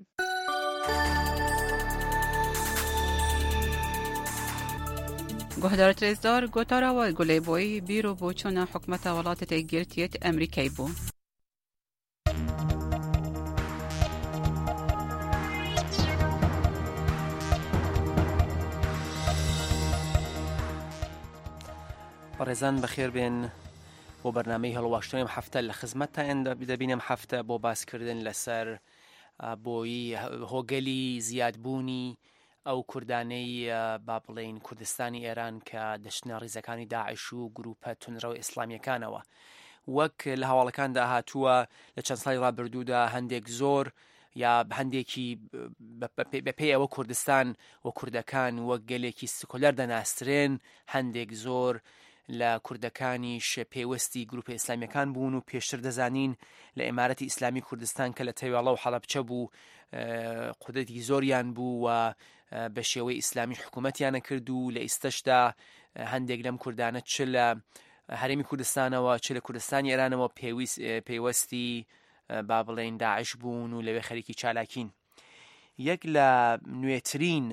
گهدار ترزدار گوتارا و گله بوی بیرو بوچون حکمت ولات تگیرتیت امریکای بو. ڕێزان بەخێر بێن بۆ بەرنامەی هەڵواشتنیم هەفتە لە خزمەتتان دەبینم هەفتە بۆ باسکردن لەسەر بۆی هۆگەلی زیادبوونی ئەو کوردانەی با بڵێن کوردستانی ئێران کە دەچنە ڕیزەکانی داعش و گروپە تونرەوە ئیسلامیەکانەوە. وەک لە هەواڵەکاندا هاتووە لە چەند ساڵی ڕابردوودا هەندێک زۆر یا هەندێکی بەپێی ئەوە کوردستان و کوردەکان وەک گەلێکی سکۆلەر دەناسترێن، هەندێک زۆر لە کوردەکانیش پێوەستی گروپە ئیسلامیەکان بوون و پێشتر دەزانین لە ئێمارەتی ئیسلامی کوردستان کە لە تەواڵە و حەڵەبچە بوو قودرەتی زۆریان بوو و بە شێوەی ئیسلامی حکوومەتیانە کرد و لە ئیستەشدا هەندێک لەم کوردانە چ لە هەرێمی کوردستانەوە چ لە کوردستانی ئێرانەوە پێوەستی با بڵێن داعش بوون و لەوێ خەریکی چالاکین. یەک لە نوێترین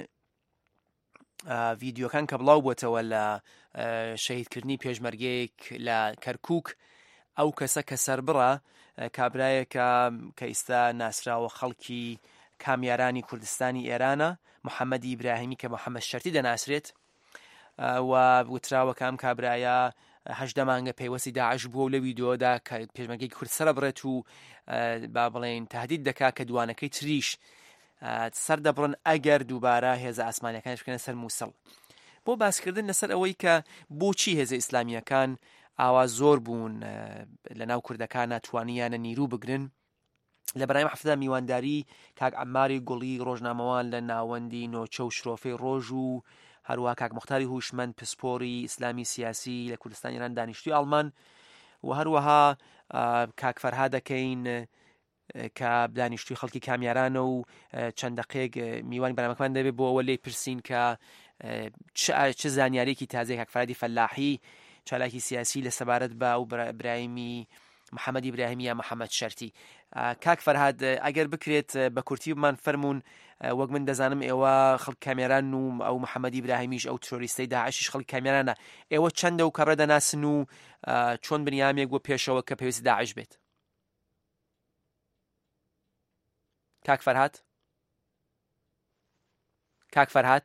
ڤیدیۆکان کە بڵاو بووتەوە لە شەهیدکردنی پێشمەرگەیەک لە کەرکووک ئەو کەسە کە سەربڕە کابرایەکە کە ئێستا ناسراوە خەڵکی کامیارانی کوردستانی ئێرانە محەممەدی ئیبراهیمی کە محەممەد شەرتی دەناسرێت و وتراوە کام کابرایە 18 مانگە پەیوەستی داعش بووە و لە ویدیۆدا کە پێشمەرگەی کورد سەرە بڕێت و با بڵێن تهدید دەکا کە دوانەکەی تریش سەر دەبڕن ئەگەر دووبارە هێزە ئاسمانیەکانش بکەنە سەر مووسڵ. بۆ باسکردن لەسەر ئەوەی کە بۆچی هێزە ئیسلامیەکان ئاوا زۆر بوون لە ناو کوردەکان ناتوانیانە نیرو بگرن، لە بەرنامە هەفتەدا میوانداری کاک عەماری گوڵی ڕۆژنامەوان لە ناوەندی نۆچە و شرۆفەی ڕۆژ و هەروە کاک مختاری هوشمەند پسپۆری ئیسلامی سیاسی لە کوردستانی ئێران دانیشتووی ئاڵمان و هەروەها کاک فەرها دەکەین کە دانیشتووی خەڵکی کامیارانە و چەند دقەیەک میوانی بەرنامەکەمان دەبێت بۆ ئەوە لێ پرسین کە چه زانیاریەکی تازەی کاک فەرهادی فەلاحی چالاکی سیاسی لە سەبارەت بە ئەو برایمی محەممەد ئیبراهیمی یا محەممەد شەرتی. کاک فەرهاد ئەگەر بکرێت بە کورتی بمان فەرمونون وەک من دەزانم ئێوە خەڵک کامیێران و ئەو محەممەد ئیبراهیمیش ئەو تۆریستەی داعشیش خەڵک کامیێرانە، ئێوە چەندە و کەڕە دەناسن و چۆن بنیامێک بۆ پێشەوە کە پێویستی داعش بێت؟ کاک فەرهاد کاک فەرهاد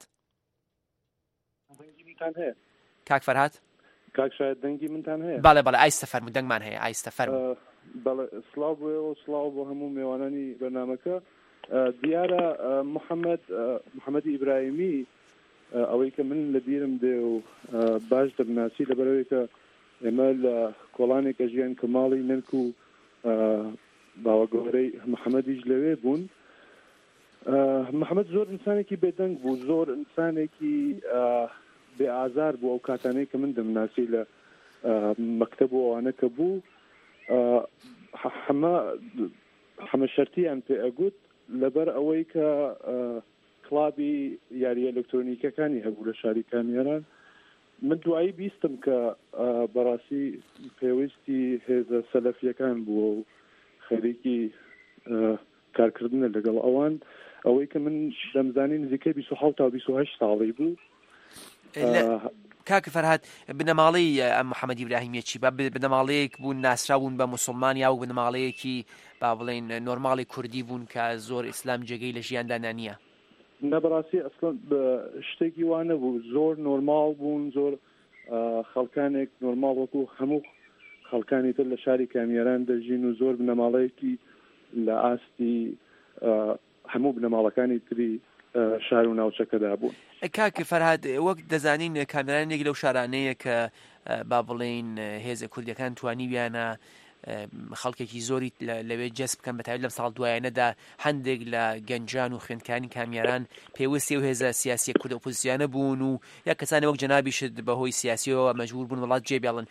کاک فەرهاد کاک شاید دەنگی منتان هەیە؟ بەڵێ بەڵێ ئایستە فەرموو دەنگمان هەیە ئایستە فەرموو. بەڵێ سڵاو بۆ سڵاو بۆ هەموو میوانانی بەرنامەکە. دیارە محەممەدی ئیبراهیمی ئەوەی کە من لە بیرم دێ و باش دەبناسی لەبەرەوەی کە ئێمە لە کۆڵانێکە ژیان کە ماڵی نرک و باوەگۆرەی محەممەدیش لەوێ بوون محەممەد زۆر ئینسانێکی بێدەنگ بوو، زۆر ئینسانێکی بێ ئازار بوو. ئەو کاتانەی کە من دەمناسی لە مەکتەب و ئەوانە کە بوو هەمە شەرتیان پێ ئەگوت لەبەر ئەوەی کە کڵابی یاری ئەلکترۆنیکەکانی هەبوو لە شاری کامیێران. من دوایی بیستم کە بەڕاستی پێویستی هێزە سەلەفیەکان بووە و خەریکی کارکردنە لەگەڵ ئەوان، ئەوەی کە من دەمزانی نزیکەی 27 تا 28 ساڵی بوو. کاک فەرهاد بنەماڵەی ئەم محەممەد ئیبراهیمیەکی بە بنەماڵەیەک بوون ناسراون بە موسڵمان یا و بنەماڵەیەکی با بڵێن نۆرماڵی کوردی بوون کە زۆر ئیسلام جێگەی لە ژیاندا نییە؟ نەبڕاستی ئەسڵەن شتێکی وانە بوو، زۆر نۆرماڵ بوون، زۆر خەڵکانێک نۆرماڵ وەکو هەموو خەڵکانی تر لە شاری کامیێران دەژین و زۆر بنەماڵەیەکی لە ئاستی هەموو بنەماڵەکانی تری شار و ناوچەکەدا بوون. کاک فەرهاد وەک دەزانین کامیێرانێک لەو شارانەیە کە با بڵێن هێزە کوردیەکان توانی بیانە خەڵکێکی زۆری لەوێ جەسب بکەن بەتایبەت لەم ساڵ دوایانەدا هەندێک لە گەنجان و خوێندکانی کامیێران پێویستی و هێزە سیاسی کورد ئۆپۆزیسیۆنە بوون و یا کەسانی وەک جەنابیشت بەهۆی سیاسیەوە مەجبور بوون وڵات جێبێڵن.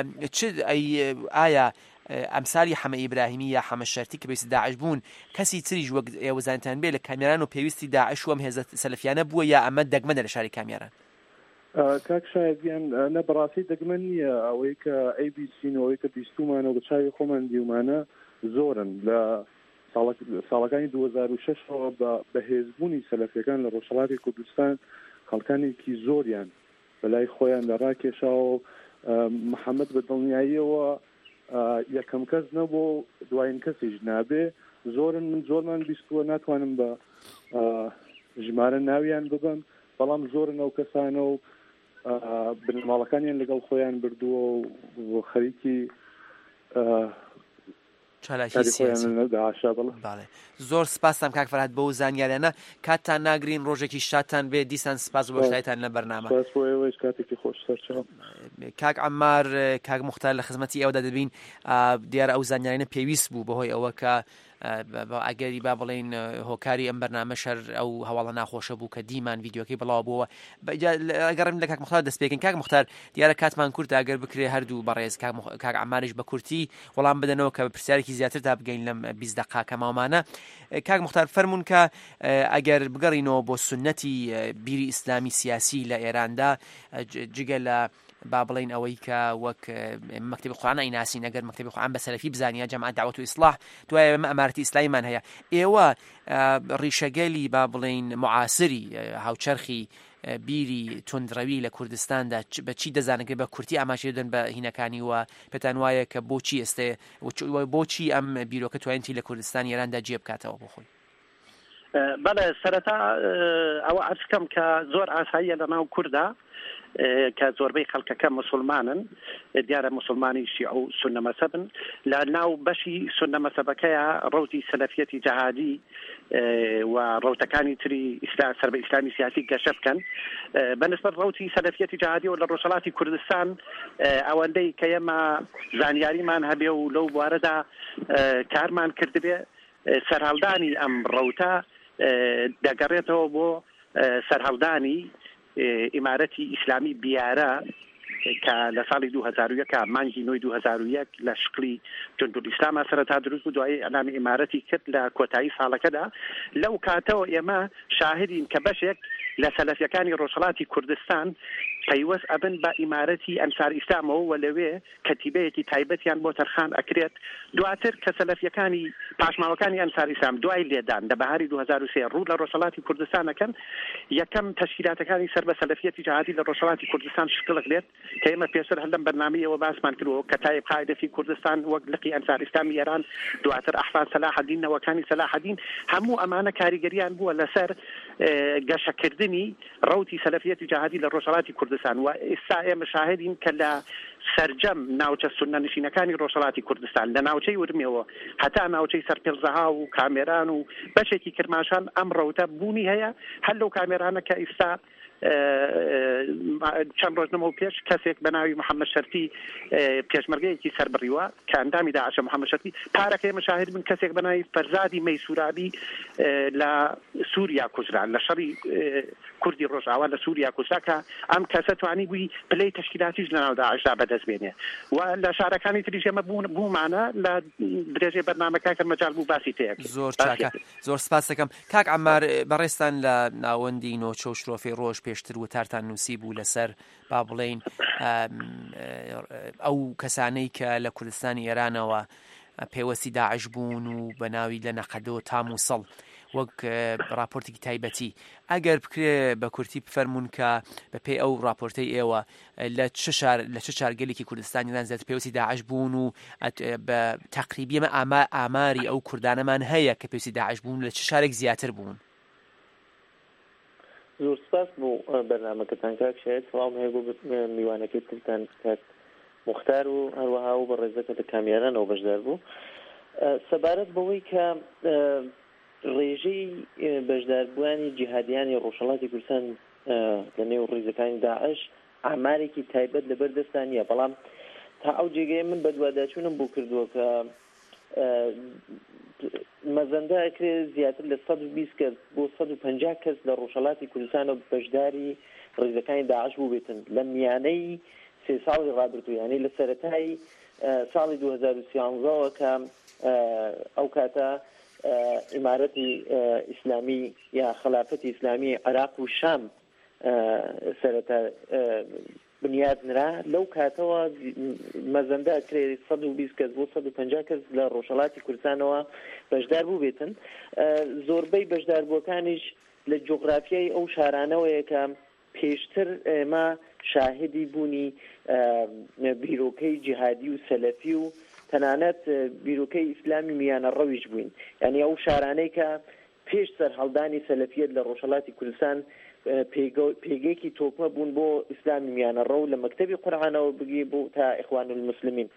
ئایا ئەمسالی حەمە ئیبراهیمی یا حەمە شەرتی کە پێویستی داعش بوون کەسی تریش وەک ئێوەزانتان بێ لە کامیێران و پێویستی داعش و ئەم هێزە سەلەفیانە بووە یا ئەمە دەگمەنە لە شاری کامیێران؟ کاک شایەتیان نە بەڕاستی دەگمەن نییە. ئەوەی کە ABC ئەوەی کە بیستومانە و بە چاوی خۆمان دیومانە زۆرن لە ساڵەکانی 2006ەوە بە بەهێزبوونی سەلەفیەکان لە ڕۆژهەڵاتی کوردستان خەڵکانێکی زۆریان بەلای خۆیان دەڕاکێشا و محەممەد بە دڵنیاییەوە یەکەم کەس نەبوو دوایین کەسیش نابێ. زۆرمان بیستووە ناتوانم بە ژمارە ناویان ببەم، بەڵام زۆرن ئەو کەسانە و بنەماڵەکانیان لەگەڵ خۆیان بردووە و خەریکی زۆر سپاسم کاک فەرهاد بەو زانیاریانە. کاتتان ناگرین، ڕۆژێکی شادتان بێ، دیسان سپاس و بەشداریتان لە بەرنامە. کاتێکی خۆش سەرچاو. کاک عەمار، کاک موختار لە خزمەتی ئێوەدا دەبین. دیارە ئەو زانیاریانە پێویست بوو بەهۆی ئەوە کە ئەگەری با بڵێن هۆکاری ئەم بەرنامە شەر ئەو هەواڵە ناخۆشە بوو کە دیمان ڤیدیۆکەی بڵاو بووە. ئەگەڕێم لە کاک موختار دەست پێکەین. کاک موختار، دیارە کاتمان کورتە، ئەگەر بکرێ هەردوو بەڕێز کاک عەماریش بە کورتی وەڵام بدەنەوە کە پرسیارێکی زیاتر تا بگەین لەم 20 دقیقە کە ماومانە. کاک موختار فەرمون کە ئەگەر بگەڕینەوە بۆ سنەتی بیری ئیسلامی سیاسی لە ئێراندا جگە لە با بڵین ئەوەی کە وەک مەکتەبی قورئان ئەیناسین، ئەگەر مەکتەبی قورئان بە سەلەفی بزانیە جەماعەت دعوەت و ئیسلاح دوایە ئەمارەتی ئیسلامیمان هەیە. ئێوە ڕیشەگەلی با بڵین معاسری هاوچەرخی بیری تندڕەوی لە کوردستاندا بە چی دەزانەکە بە کورتی ئاماژەی دەن بە هینەکانی وە پێتان وایە کە بۆچی ئێستا بۆچی ئەم بیرۆکە توانێتی لە کوردستان ئێراندا جێ بکاتەوە بۆ خۆی؟ بەڵێ سەرەتا ئەوە عەرز بکەم کە زۆر ئاساییە لە ناو کووردا کە زۆربەی خەڵکەکە مسلمانن، دیارە مسلمانی شیعە و سونە مەذهبن. لە ناو بەشی سونە مەذهبەکەیە ڕەوتی سەلەفیەتی جەهادی و ڕەوتەکانی تری سەر بە ئیسلامی سیاسی گەشە بکەن. بەنسبەت ڕەوتی سەلەفیەتی جەهادی و لە ڕۆژهەڵاتی کوردستان ئەوەندەی کە ئێمە زانیاریمان هەبێ و لەو بوارەدا کارمان کردبێ، سەرهەڵدانی ئەم ڕەوتە دەگەڕێتەوە بۆ سەرهەڵدانی ئیمارەتی ئیسلامی بیارە کە لە ساڵی 2001 مانگی نۆی 2001 لە شکلی جندول ئیسلامە سەرەتا دروست بوو، دوای ئەلامی ئیمارەتی کرد لە کۆتایی ساڵەکەدا. لەو کاتەوە ئێمە شاهدین کە بەشێک لە سەلەفیەکانی ڕۆژهەڵاتی کوردستان پەیوەست ئەبن بە ئیمارەتی ئەنسار ئیسلامەوە و لەوێ کەتیبەیەکی تایبەتیان بۆ تەرخان ئەکرێت. دواتر کە سەلەفیەکانی پاشماوەکانی ئەنسار ئیسلام دوای لێدان لە بەهاری 2003 ڕوو لە ڕۆژهەڵاتی کوردستانەکەن، یەکەم تەشکیلاتەکانی سەر بە سەلەفیەتی جەهادی لە ڕۆژهەڵاتی کوردستان شکڵەکرێت کە ئێمە پێشتر هەر لەم بەرنامەیەوە باسمان کردەوە کە تایب قاعدەتی کوردستان وەک لقی ئەنسار ئیسلامی ئێران، دواتر ئەحفاد سەلاح الدین، نەوەکانی سەلاح الدین، هەموو ئەمانە کاریگەریان بووە لەسەر گەشەکردنی ڕەوتی سەلەفیەتی جەهادی لە ڕۆژهەڵاتی کوردستان. و ئێستا ئێمە شاهدین کە لە سەرجەم ناوچە سونە نشینەکانی ڕۆژهەڵاتی کوردستان لە ناوچەی ورمێەوە هەتا ناوچەی سەرپێڵزەها و کامێران و بەشێکی کرماشان ئەم ڕەوتە بوونی هەیە. هەر لەو کامێرانە کە ئێستا چەند ڕۆژ نەمەوە پێش کەسێک بە ناوی محەممەد شەرتی پێشمەرگەیەکی سەربڕیوە کە ئەندامی داعشە محەممەد شەرتی پارەکەی مەشاهد بن کەسێک بە ناوی فەرزادی مەیسورابی لە سووریا کوژرا لە شەڕی کوردی ڕۆژاوا لە سووریا کوژرا کە ئەم کەسە توانی بووی پلەی تەشکیلاتیش لە ناو داعشدا بەدەست بێنێ و لە شارەکانی تریش ئێمە بوومانە لە درێژەی بەرنامەکە کە مەجال بوو باسی تەیەک زۆر چاکە زۆر سپاس دەکەم کاک عەمار بەڕێستان لە ناوەندی نۆچە و شرۆفەی ڕۆژ پێشتر وتارتان نووسی بوو لەسەر با بڵێن ئەو کەسانەی کە لە کوردستانی ئێرانەوە پێوەستی داعش بوون و بە ناوی لە نەقەدەوە تام و سەڵ وەک راپۆرتێکی تایبەتی ئەگەر بکرێ بە کورتی بفەرمونون کە بەپێی ئەو راپۆرتەی ئێوە لە چه شارگەلێکی کوردستانیدان زیاتر پێوەستی داعش بوون و بە تەقریبی ئەمە ئاماری ئەو کوردانەمان هەیە کە پێوەستی داعش بوون لە چه شارێک زیاتر بوون؟ زۆر سپاس بۆ بەرنامەکەتان کاک شێت سڵام هەیە بۆ میوانەکەی ترتان کات مختار و هەروەها و بە ڕێزەکە لە کامیارانەوە بەشدار بوو سەبارەت بەوەی کە ڕێژەی بەشداربووانی جیهادیانی ڕۆژهەڵاتی کوردستان لە نێو ڕێزەکانی داعش ئامارێکی تایبەت لەبەر دەستان نیە بەڵام تا ئەو جێگەی من بە دوواداچوونم بۆ کردووە کە مەزەندە ئەکرێت زیاتر لە 120 کەس بۆ 150 کەس لە ڕۆژهەڵاتی کوردستانە بەشداری ڕێزەکانی داعش بوو بێتن لە میانەی 3 ساڵی ڕابردوو یعنی لە سەرەتای ساڵی 2013ەوە کە ئەو کاتە ئیمارەتی ئیسلامی یا خلافەتی ئیسلامی عێراق و شام سەرەتا بنیاد نرا لەو کاتەوە مەزەندە ئەکرێت 120 کەس بۆ 150 کەس لە ڕۆژهەڵاتی کوردستانەوە بەشدار بوو بێتن زۆربەی بەشداربووەکانیش لە جۆغرافیای ئەو شارانەوەیە کە پێشتر ئێمە شاهدی بوونی بیرۆکەی جیهادی و سەلەفی و تەنانەت بیرۆکەی ئیسلامی میانە ڕەویش بووین یعنی ئەو شارانەی کە پێش سەرهەڵدانی سەلەفیەت لە ڕۆژهەڵاتی کوردستان پێگەیەکی تۆکمە بوون بۆ ئیسلامی میانە ڕەو لە مەکتەبی قورئانەوە بگی بۆ تا ئیخوان المسلمین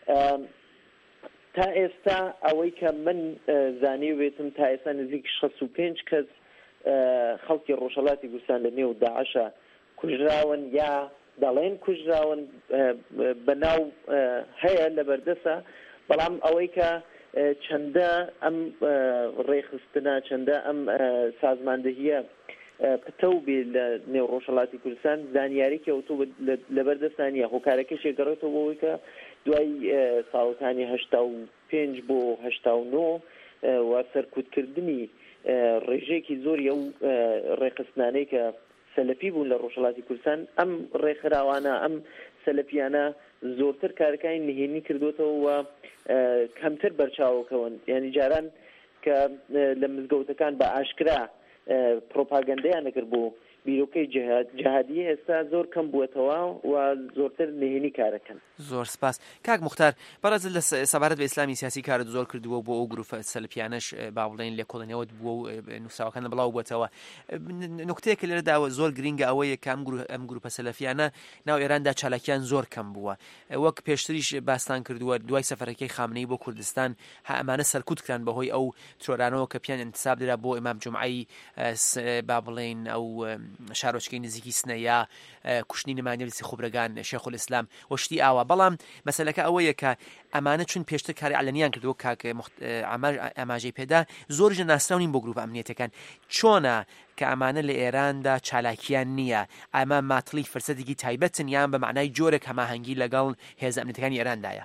تا ئێستا ئەوەی کە من زانیوێتم تا ئێستا نزیک 65 کەس خەڵکی ڕۆژهەڵاتی کوردستان لە نێو داعشە کوژراون یا دەڵێن کوژراون بەناو هەیە لە بەردەسە بەڵام ئەوەی کە چەندە ئەم ڕێخستنە چەندە ئەم سازماندەهیە پتە و بێ لە نێو ڕۆژهەڵاتی کوردستان زانیاریکە ئەوتۆ لەبەردەستانیە هۆکارەکەشێک گەڕێتەوە بۆەوەی کە دوای ساڵەکانی 85 بۆ 89 و سەرکوتکردنی ڕێژەیەکی زۆری ئەو ڕێخستنانەی کە سەلەفی بوون لە ڕۆژهەڵاتی کوردستان ئەم ڕێکخراوانە ئەم سەلەفیانە زۆرتر کارەکانی نهێنی کردوتەوە و کەمتر بەرچاوکەون یعنی جاران کە لە مزگەوتەکان بە ئاشکرا پرۆپاگەندەیان نەکرد بۆ بیرۆکەی جیهادی ئێستا زۆر کەم بووەتەوە و زۆرتر نهێنی کارەکەن زۆر سپاس کاک مختار بەڕێز لە سەبارەت بە ئیسلامی سیاسی کارت زۆر کردووە بۆ ئەو گروپە سەلەفیانەش با بڵێن لێکۆڵینەوەت بووە و نووسراوەکان بڵاو بووەتەوە نوکتەیەکە لێرەدا زۆر گرینگە ئەوەیە کە ئەم گروپە سەلەفیانە ناو ئێراندا چالاکیان زۆر کەم بووە وەک پێشتریش باستان کردووە دوای سەفەرەکەی خامنەی بۆ کوردستان ئەمانە سەرکوت کران بەهۆی ئەو ترۆرانەوە کە پیان انتساب درا بۆ ئیمام جومعەی با بڵێن ئەو شارۆچکەی نزیکی سنە یا کوشتنی نمایەندەی خۆبرەکان شێخ الئیسلام وشتی ئاوا بەڵام مەسەلەکە ئەوەیە کە ئەمانە چون پێشتر کاری عەلەنیان کردووە کاک ئاماژەی پێدا زۆریش ناسراونین بۆ گروپ ئەمنیەتەکان چۆنە کە ئەمانە لە ئێراندا چالاکیان نییە ئەمە ماتڵی فرسەتێکی تایبەتن یان بە معنای جۆرێک هەماهەنگی لەگەڵ هێزە ئەمنیەتەکانی ئێراندایە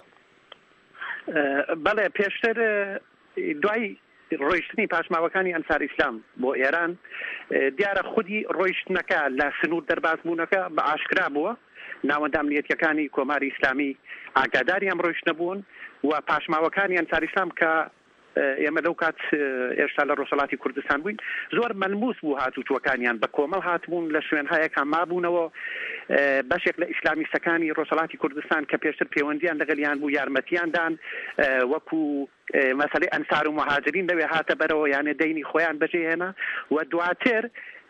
بەڵێ پێشتر دوای ڕۆیشتنی پاشماوەکانی ئەنسار ئیسلام بۆ ئێران دیارە خودی ڕۆیشتنەکە لە سنوور دەربازبوونەکە بە ئاشکرا بووە ناوەندە ئەمنیەتیەکانی کۆماری ئیسلامی ئاگاداری ئەم ڕۆیشتنە بوون و پاشماوەکانی ئەنسار ئیسلام کە ئێمە لەو کات ئێستا لە ڕۆژهەڵاتی کوردستان بووین زۆر مەلموس بوو هاتوچوەکانیان بە کۆمەڵ هاتبوون لە شوێنهایەکان مابوونەوە بەشێک لە ئیسلامیستەکانی ڕۆژهەڵاتی کوردستان کە پێشتر پەیوەندیان لەگەڵیان بوو یارمەتیاندان وەکو مەسەلەی ئەنسار و مەهاجرین لەوێ هاتە بەرەوە یانێ دەینی خۆیان بەجێهێنا و دواتر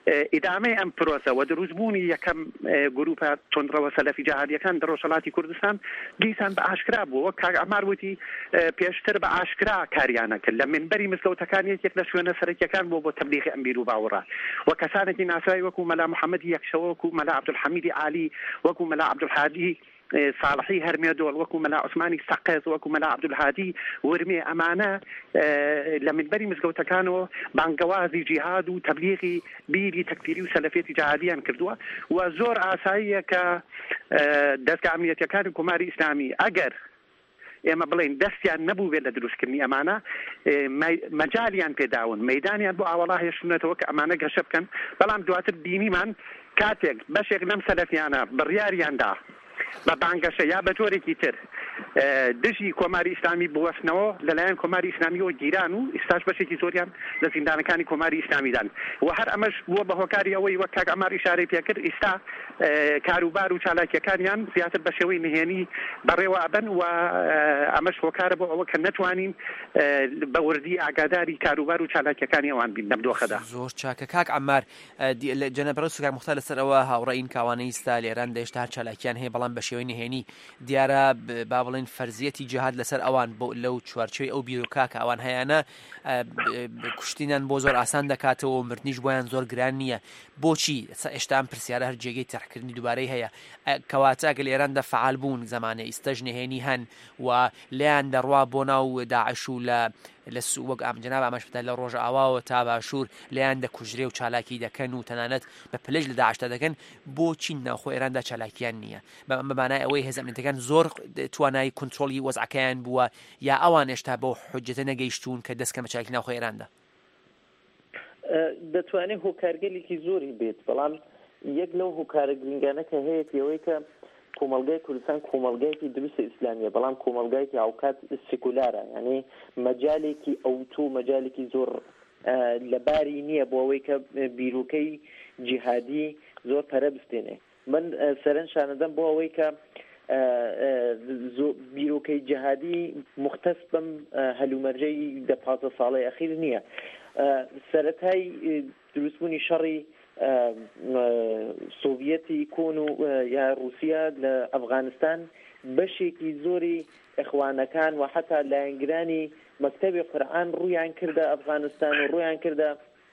ئیدامەی ئەم پرۆسە و دروستبوونی یەکەم گروپە تۆندڕەوە سەلەفی جەهادیەکان لە ڕۆژهەڵاتی کوردستان دیسان بە ئاشکرا بوو وەک کاک عەمار وتی پێشتر بە ئاشکرا کاریانە کرد لە منبەری مزگەوتەکان یەکێک لە شوێنە سەرەکیەکان بۆ تەبلیغی ئەم بیر و باوەڕە و کەسانێکی ناسایی وەکو مەلا محەممەدی یەکشەوە وەکو مەلا عەبدولحەمیدی عالی وەکو مەلا عەبدولحادی صالحی هەرمێدۆڵ وەکو مەلا عوسمانی سەقەز وەکو مەلا عەبدولهادی ورمێ ئەمانە لە منبەری مزگەوتەکانەوە بانگەوازی جیهاد و تەبلیغی بیری تەکفیری و سەلەفێتی جەهادیان کردووە و زۆر ئاساییە کە دەستگا ئەمنیەتیەکانی کۆماری ئیسلامی ئەگەر ئێمە بڵێن دەستیان نەبوو بێت لە دروستکردنی ئەمانە مەجالیان پێداون مەیدانیان بۆ ئاوەڵا هێشتونەتەوە کە ئەمانە گەشە بکەن بەڵام دواتر دینیمان کاتێک بەشێک لەم سەلەفیانە بڕیاریاندا بە بانگەشە یا بە جۆرێکی تر دژی کۆماری ئیسلامی بوەستنەوە لەلایەن کۆماری ئیسلامیەوە گیران و ئێستاش بەشێکی زۆریان لە زیندانەکانی کۆماری ئیسلامیدان و هەر ئەمەش بووە بە هۆکاری ئەوەی وەک کاک عەمار ئیشارەی پێکرد ئێستا کاروبار و چالاکیەکانیان زیاتر بە شێوەی نهێنی بەڕێوە ئەبن و ئەمەش هۆکارە بۆ ئەوە کە نەتوانین بە وردی ئاگاداری کاروبار و چالاکیەکانی ئەوان بین لەم دۆخەدا. زۆر چاکە کاک عەمار جەنەبەرە سوکار مختار لەسەرەوە هاوڕێین کاوانەی ئێستا لێران هێشتا هەر چالاکیان هەیە بەڵام بە شێوەی نهێنی دیارە با بڵێن فەرزیەتی جیهاد لەسەر ئەوان بۆ لەو چوارچێوەی ئەو بیرۆکاکە ئەوان هەیەە کوشتینان بۆ زۆر ئاسان دەکاتەوە و مردنیش بۆیان زۆر گران نییە بۆچی ئێستا ئەم پرسیارە هەر جێگەی تەحقیرکردنی دووبارەی هەیە کەواتە ئەگەر ئێراندا فعال بوون زمانە ئێستاش نهێنی هەن و لێیان دەڕوا بۆ ناو داعش و لە وەک جەناب ئاماژپتە لە ڕۆژ ئاوا و تا باشوور لێیان دەکوژرێ و چالاکی دەکەن و تەنانەت بە پلەش لە داعشتا دەکەن بۆچی ناوخۆ ئێراندا چالاکیان نییە بەمانای ئەوەی هێز ئەمنیەتەکان زۆر توانای کۆنتڕۆلی وەزعەکەیان بووە یا ئەوان هێشتا بەو حجەتە نەگەیشتون کە دەستکەم بە چالاکی ناوخۆ ئێراندا دەتوانێت هۆکارگەلێکی زۆری بێت بەڵام یەک لەو هۆکارە گرنگانە کە هەیە ئەوەی کە کۆمەلگای کوردستان کۆمەلگایکی دروست ئیسلامیە بەڵام کۆمەلگایکی هاوکات سێکولارە یعنی مەجالێکی ئەوتۆ مەجالێکی زۆر لەباری نییە بۆ ئەوەی کە بیرۆکەی جیهادی زۆر پەرە بستێنێ من سەرنجشانەدەم بۆ ئەوەی کە بیرۆکەی جیهادی مختص بم هەلومەرجەی 15 ساڵی ئەخیر نییە سەرەتای دروستبوونی شەڕی سۆڤیەتی کۆن و یا رووسیا لە ئەفغانستان بەشێکی زۆری ئەخوانەکان و حتا لایەنگرانی مەکتەبی قورئان ڕوویان کردە ئەفغانستان و ڕوویان کردە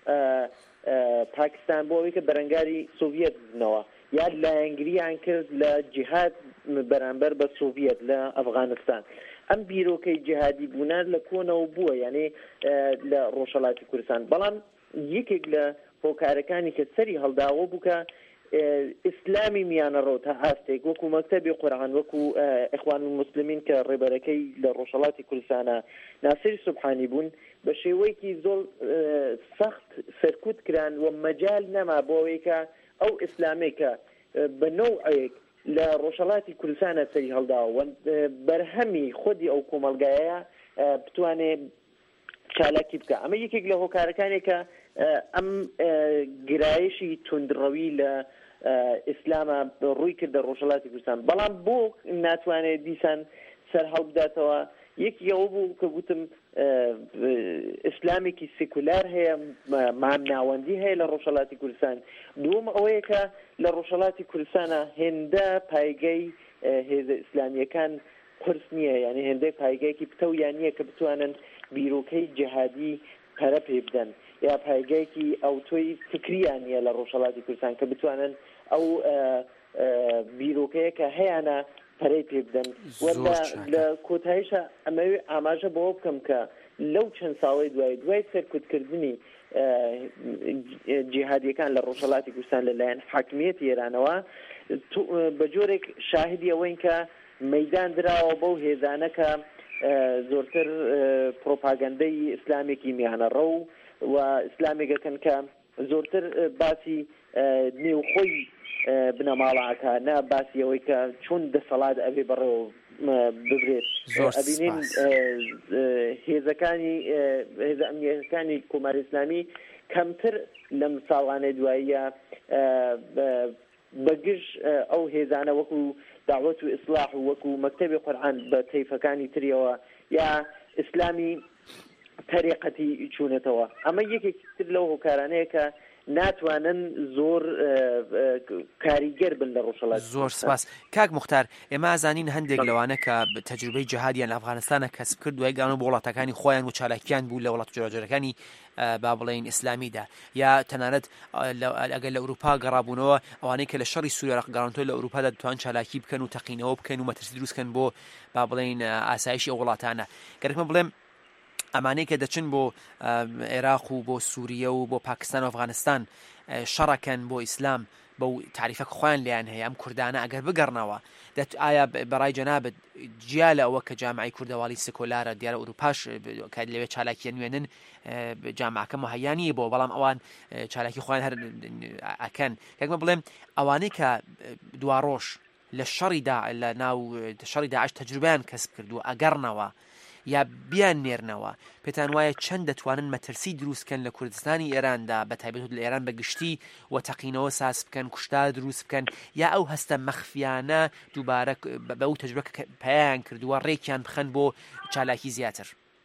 پاکستان بۆ ئەوەی کە بەرەنگاری سۆڤیەت بنەوە یا لایەنگریان کرد لە جیهاد بەرامبەر بە سۆڤیەت لە ئەفغانستان ئەم بیرۆکەی جیهادی بوونان لە کۆنەوە بووە یعنی لە ڕۆژهەڵاتی کوردستان بەڵام یەکێک لە هۆکارەکانی کە سەری هەڵداوە بوو کە ئیسلامی میانەڕۆ تا ئاستێک وەکو مەکتەبی قورئان وەکو ئیخوان المسلمین کە ڕێبەرەکەی لە ڕۆژهەڵاتی کوردستانە ناسری سوبحانی بوون بە شێوەیەکی زۆر سەخت سەرکوت کران و مەجال نەما بۆ ئەوەی کە ئەو ئیسلامێک کە بە نەوعێک لە ڕۆژهەڵاتی کوردستانە سەری هەڵداوە بەرهەمی خودی ئەو کۆمەلگایە بتوانێت چالاکی بکە ئەمە یەکێک لە هۆکارەکانێکە ئەم گرایشی توندڕەوی لە ئیسلامە ڕووی کردە ڕۆژهەڵاتی کوردستان بەڵام بۆ ناتوانێت دیسان سەر هەڵبداتەوە یەکی ئەوە بوو کە گوتم ئیسلامێکی سێکولار هەیە مامناوەندی هەیە لە ڕۆژهەڵاتی کوردستان دووەم ئەوەیە کە لە ڕۆژهەڵاتی کوردستانە هێندە پایگەی هێزە ئیسلامیەکان قرس نییە یعنی هێندەی پایگەیەکی پتەویان نییە کە بتوانن بیرۆکەی جیهادی پەرە پێ بدەن یا پایگایکی ئەوتۆی فکریان نیە لە ڕۆژهەڵاتی کوردستان کە بتوانن ئەو بیرۆکەیە کە هەیەە پەرەی پێ بدەن لە کۆتاییشە ئەمەوێ ئاماژە بەوە بکەم کە لەو چەند ساڵی دوای سەرکوتکردنی جیهادیەکان لە ڕۆژهەڵاتی کوردستان لەلایەن حاکمیەتی ئێرانەوە بە جۆرێک شاهدی ئەوەین کە مەیدان دراوە بەو هێزانە کە زۆرتر پرۆپاگەندەی ئیسلامێکی میانەڕە و ئیسلامێکەکەن کە زۆرتر باسی نێوخۆی بنەماڵەکە نا باسی ئەوەی کە چۆن دەسەڵات ئەبێ بەڕێوە ببرێت ئەبینین هێزەکانی هێزە ئەمنیەتەکانی کۆماری ئیسلامی کەمتر لەم ساڵانەی دواییە بەگژ ئەو هێزانە وەکو داوەت و ئیسلاح و وەکو مەکتەبی قورئان بە تەیفەکانی تریەوە یا ئیسلامی طریقەتی چوونێتەوە ئەمە یەکێکتر لەو هۆکارانەیە کە ناتوانن زۆر کاریگەر بن لە ڕۆژهەڵات. زۆر سپاس کاک موختار ئێمە ئازانین هەندێک لەوانە کە تەجروبەی جەهادیان لە ئەفغانستانە کەسب کرد دوای گەڕان بۆ وڵاتەکانی خۆیان و چالاکیان بوو لە وڵات جۆراجۆرەکانی با بڵێن ئیسلامیدا یا تەنانەت ئەگەر لە ئەوروپا گەڕابوونەوە ئەوانەی کە لە شەڕی سووریا گەڕانتۆ لە ئەوروپادا دەتوان چالاکی بکەن و تەقینەوە بکەن و مەترسی دروستکەن بۆ با بڵێن ئاسایشی ئەو وڵاتانە گەرەکمە بڵێم ئەمانەی کە دەچن بۆ عێراق و بۆ سووریە و بۆ پاکستان و ئەفغانستان شەڕەکەن بۆ ئیسلام بەو تعریفە خۆیان لیان هەیە ئەم کوردانە ئەگەر بگەڕنەوە ئایا بەڕای جەنابەت جیا لە ئەوە کە جامعی کوردەواڵی سکۆلارە دیارە ئەوروپاش کات لەوێ چالاکیە نوێنن جامعەکە مهەیانیە بۆ بەڵام ئەوان چالاکی خۆیان هەر ئەکەن یەکمە بڵێم ئەوانەی کە دوا ڕۆژ لە شەڕیدا لە ناو شەڕی داعش تەجروبەیان کەسب کردووە ئەگەڕنەوە یا بیان نێرنەوە پێتان وایە چەند دەتوانن مەترسی دروستکەن لە کوردستانی ئێراندا بە تایبەت لە ئێران بەگشتی و تەقینەوە ساس بکەن کوشتار دروست بکەن یا ئەو هەستە مەخفیانە دووبارە بەو تەجروبە پەیان کردووە ڕێکیان بخەن بۆ چالاکی زیاتر.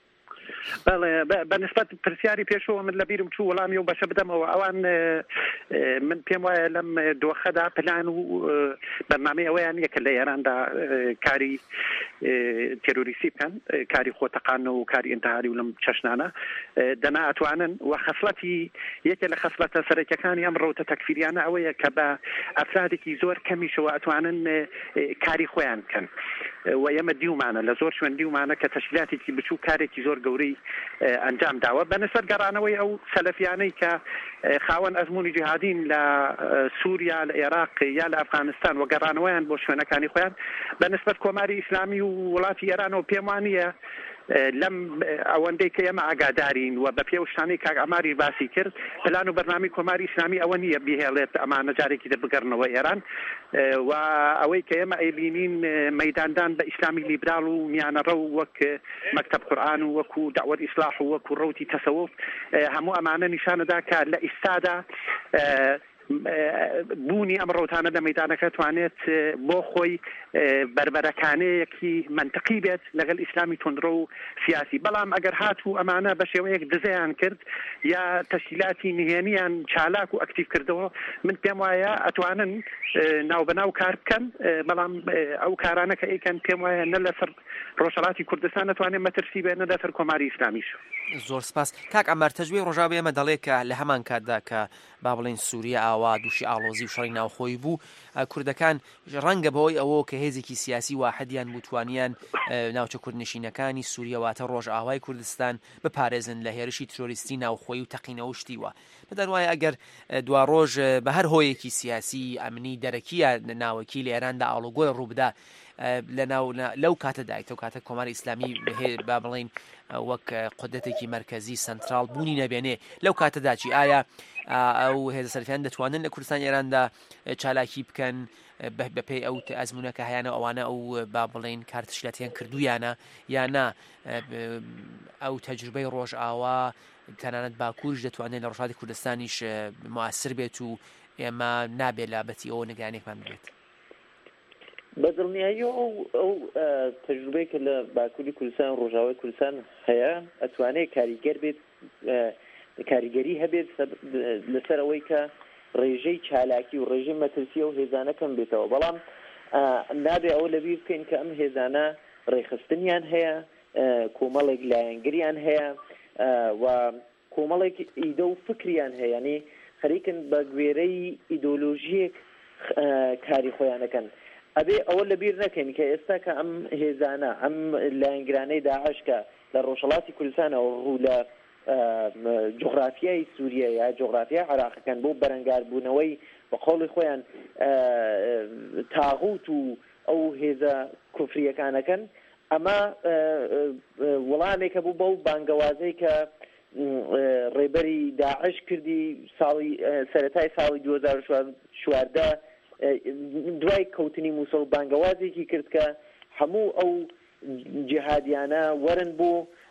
بەنسبەت پرسیاری پێشەوە من لە بیرم چوو وەڵامی و بەشە بدەمەوە ئەوان من پێم وایە لەم دۆخەدا پلان و بەرنامەی ئەوەیان یەکە لە ئێراندا کاری تێرۆریسی بکەن کاری خۆتەقانە و کاری ئینتحاری و لەم چەشنانە دەنا ئەتوانن و خەسڵەتی یەکێ لە خەسڵەتە سەرەکیەکانی ئەم ڕەوتە تەکفیریانە ئەوەیە کە بە ئەفرادێکی زۆر کەمیشەوە ئەتوانن کاری خۆیان بکەن و ئێمە دیومانە لە زۆر شوێن دیومانە کە تەشکیلاتێکی بچوو کارێکی زۆر گەورەی ئەنجام داوە بەنسبەت گەڕانەوەی ئەو سەلەفیانەی کە خاوەن ئەزموونی جیهادین لە سووریا لە عێراق یا لە ئەفغانستان و گەڕانەوەیان بۆ شوێنەکانی خۆیان بەنسبەت کۆماری ئیسلامی و وڵاتی ئێرانەوە پێم وانییە لەم ئەوەندەی کە ئێمە ئاگادارین و بە پێوشتانی کاک ئەماری باسی کرد پلان و بەرنامی کۆماری ئیسلامی ئەوە نییە بهێڵێت ئەمانە جارێکی دەبگەڕنەوە ئێران و ئەوەی کە ئێمە ئەیبینین مەیداندان بە ئیسلامی لیبرال و میانەڕە و وەک مەکتەب قورئان و وەکو دعوەت ئیسلاح و وەکو ڕەوتی تەسەوف هەموو ئەمانە نیشانەدا کە لە ئیستادا بوونی ئەم ڕۆتانە لە مەیدانەکە توانێت بۆ خۆی بربەرەکانەیەکی منطقی بێت لەگەڵ ئیسلامی تۆندڕە و سیاسی بەڵام ئەگەر هاتوو ئەمانە بە شێوەیەک دزەیان کرد یا تەشکیلاتی نهێنیان چالاک و ئەکتیف کردەوە من پێم وایە ئەتوانن ناوبەناو کار بکەن بەڵام ئەو کارانە کە ئەیکەن پێم وایە نە لەسەر ڕۆژهەڵاتی کوردستان نەتوانێت مەترسی بێ نە لەسەر کۆماری ئیسلامیش. زۆر سپاس کاک ئەمەر تەجوێ ڕۆژاوی ئێمە دەڵێ کە لە هەمان کاتدا کە با بڵێن سووریا ئاوا دووشی ئاڵۆزی و شەڕی ناوخۆی بوو کوردەکان ڕەنگە بەوەی ئەوە کە هێزێکی سیاسی واحدیان بوتوانیان ناوچە کوردنشینەکانی سووریا واتە ڕۆژ ئاوای کوردستان بپارێزن لە هێرشی ترۆریستی ناوخۆی و تەقینەوە شتیوە بەدەن وایە ئەگەر دوا ڕۆژ بە هەر هۆیەکی سیاسی ئەمنی دەرەکیە ناوەکی لە ئێراندا ئاڵۆگۆی ڕووبدا لەو کاتەدا ئەو کاتە کۆماری ئیسلامی با بڵێن وەک قودرەتێکی مرکزی سنترال بوونی نەبێنێ لەو کاتەدا چی ئایا ئەو هێزە سەرفیان دەتوانن لە کوردستان ئێراندا چالاکی بکەن بەپێی ئەو ئەزمونەکە هەیەە ئەوانە ئەو با بڵێن کارتشلاتیان کردویانە یانە ئەو تەجروبەی ڕۆژ ئاوا تەنانەت باکوورش دەتوانێت لە ڕۆژهەڵاتی کوردستانیش مواسر بێت و ئێمە نابێت لابەتی ئەوە نگرانێکمان بێت. بەدڵنیایی ئەو تەجروبەی کە لە باکووری کوردستان ڕۆژاوای کوردستان هەیە ئەتوانێت کاریگەر بێت کاریگەری هەبێت لەسەر ئەوەی کە ڕێژەی چالاکی و ڕێژەی مەترسی و هێزانەکەم بێتەوە بەڵام نابێ ئەوە لەبیر بکەین کە ئەم هێزانە ڕێخستنیان هەیە کۆمەڵێک لایەنگریان هەیە و کۆمەڵێک ئیدە و فکریان هەیە ینی خەریکن بە گوێرەی ئیدۆلۆژیەک کاری خۆیانەکەن ئەبێ ئەوە لەبیر نەکەین کە ئێستا کە ئەم هێزانە ئەم لایەنگرانەی داعش کە لە ڕۆژهەڵاتی کوردستانەوە ڕوو لە جغرافیای سووریا یا جغرافیای عێراقەکان بۆ بەرەنگاربوونەوەی بە قۆڵی خۆیان تاغوت و ئەو هێزە کوفریەکانەکەن ئەمە وەڵامێکە بوو بەو بانگەوازەی کە ڕێبەری داعش کردی ساڵی سەرەتای ساڵی 2014 دوای کەوتنی مووسڵ بانگەوازێکی کرد کە هەموو ئەو جیهادیانە وەرن بۆ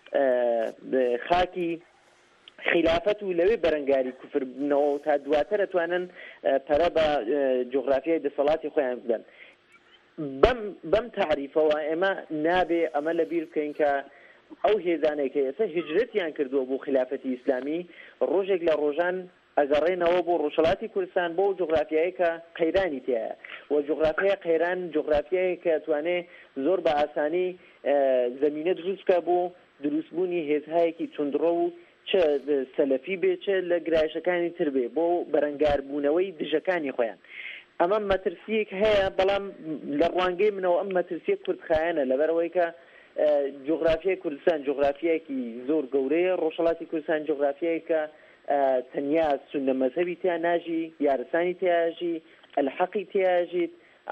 خاکی خلافەت و لەوێ بەرەنگاری کوفر بنەوە تا دواتر ئەتوانن پەرە بە جغرافیای دەسەڵاتی خۆیان بدەن. بەم تعریفەوە ئێمە نابێ ئەمە لەبیر بکەین کە ئەو هێزانێک ئێستا هجرەتیان کردووە بۆ خلافەتی ئیسلامی ڕۆژێک لە ڕۆژان ئەگەڕێنەوە بۆ ڕۆژهەڵاتی کوردستان بۆ جوغرافیایی کە قەیرانی تایە و جوغرافیای قەیران جوغرافیایی کە توانێت زۆر بە ئاسانی زمینە دروستکە بۆ دروستبوونی هێزهایەکی چوندڕۆ و چه سەلەفی بێ چه لە گرایشەکانی تر بێ بۆ بەرەنگاربوونەوەی دژەکانی خۆیان ئەمە مەترسیەک هەیە بەڵام لە ڕوانگەی منەوە ئەم مەترسیە کوردخایەنە لەبەرەوەی کە جوغرافیای کوردستان جوغرافیایەکی زۆر گەورەیە ڕۆژهەڵاتی کوردستان جوغرافیایەکە تەنیا سونە مەذهبی تیا ناژی یارستانی تیاژی الحەقی تیاژیت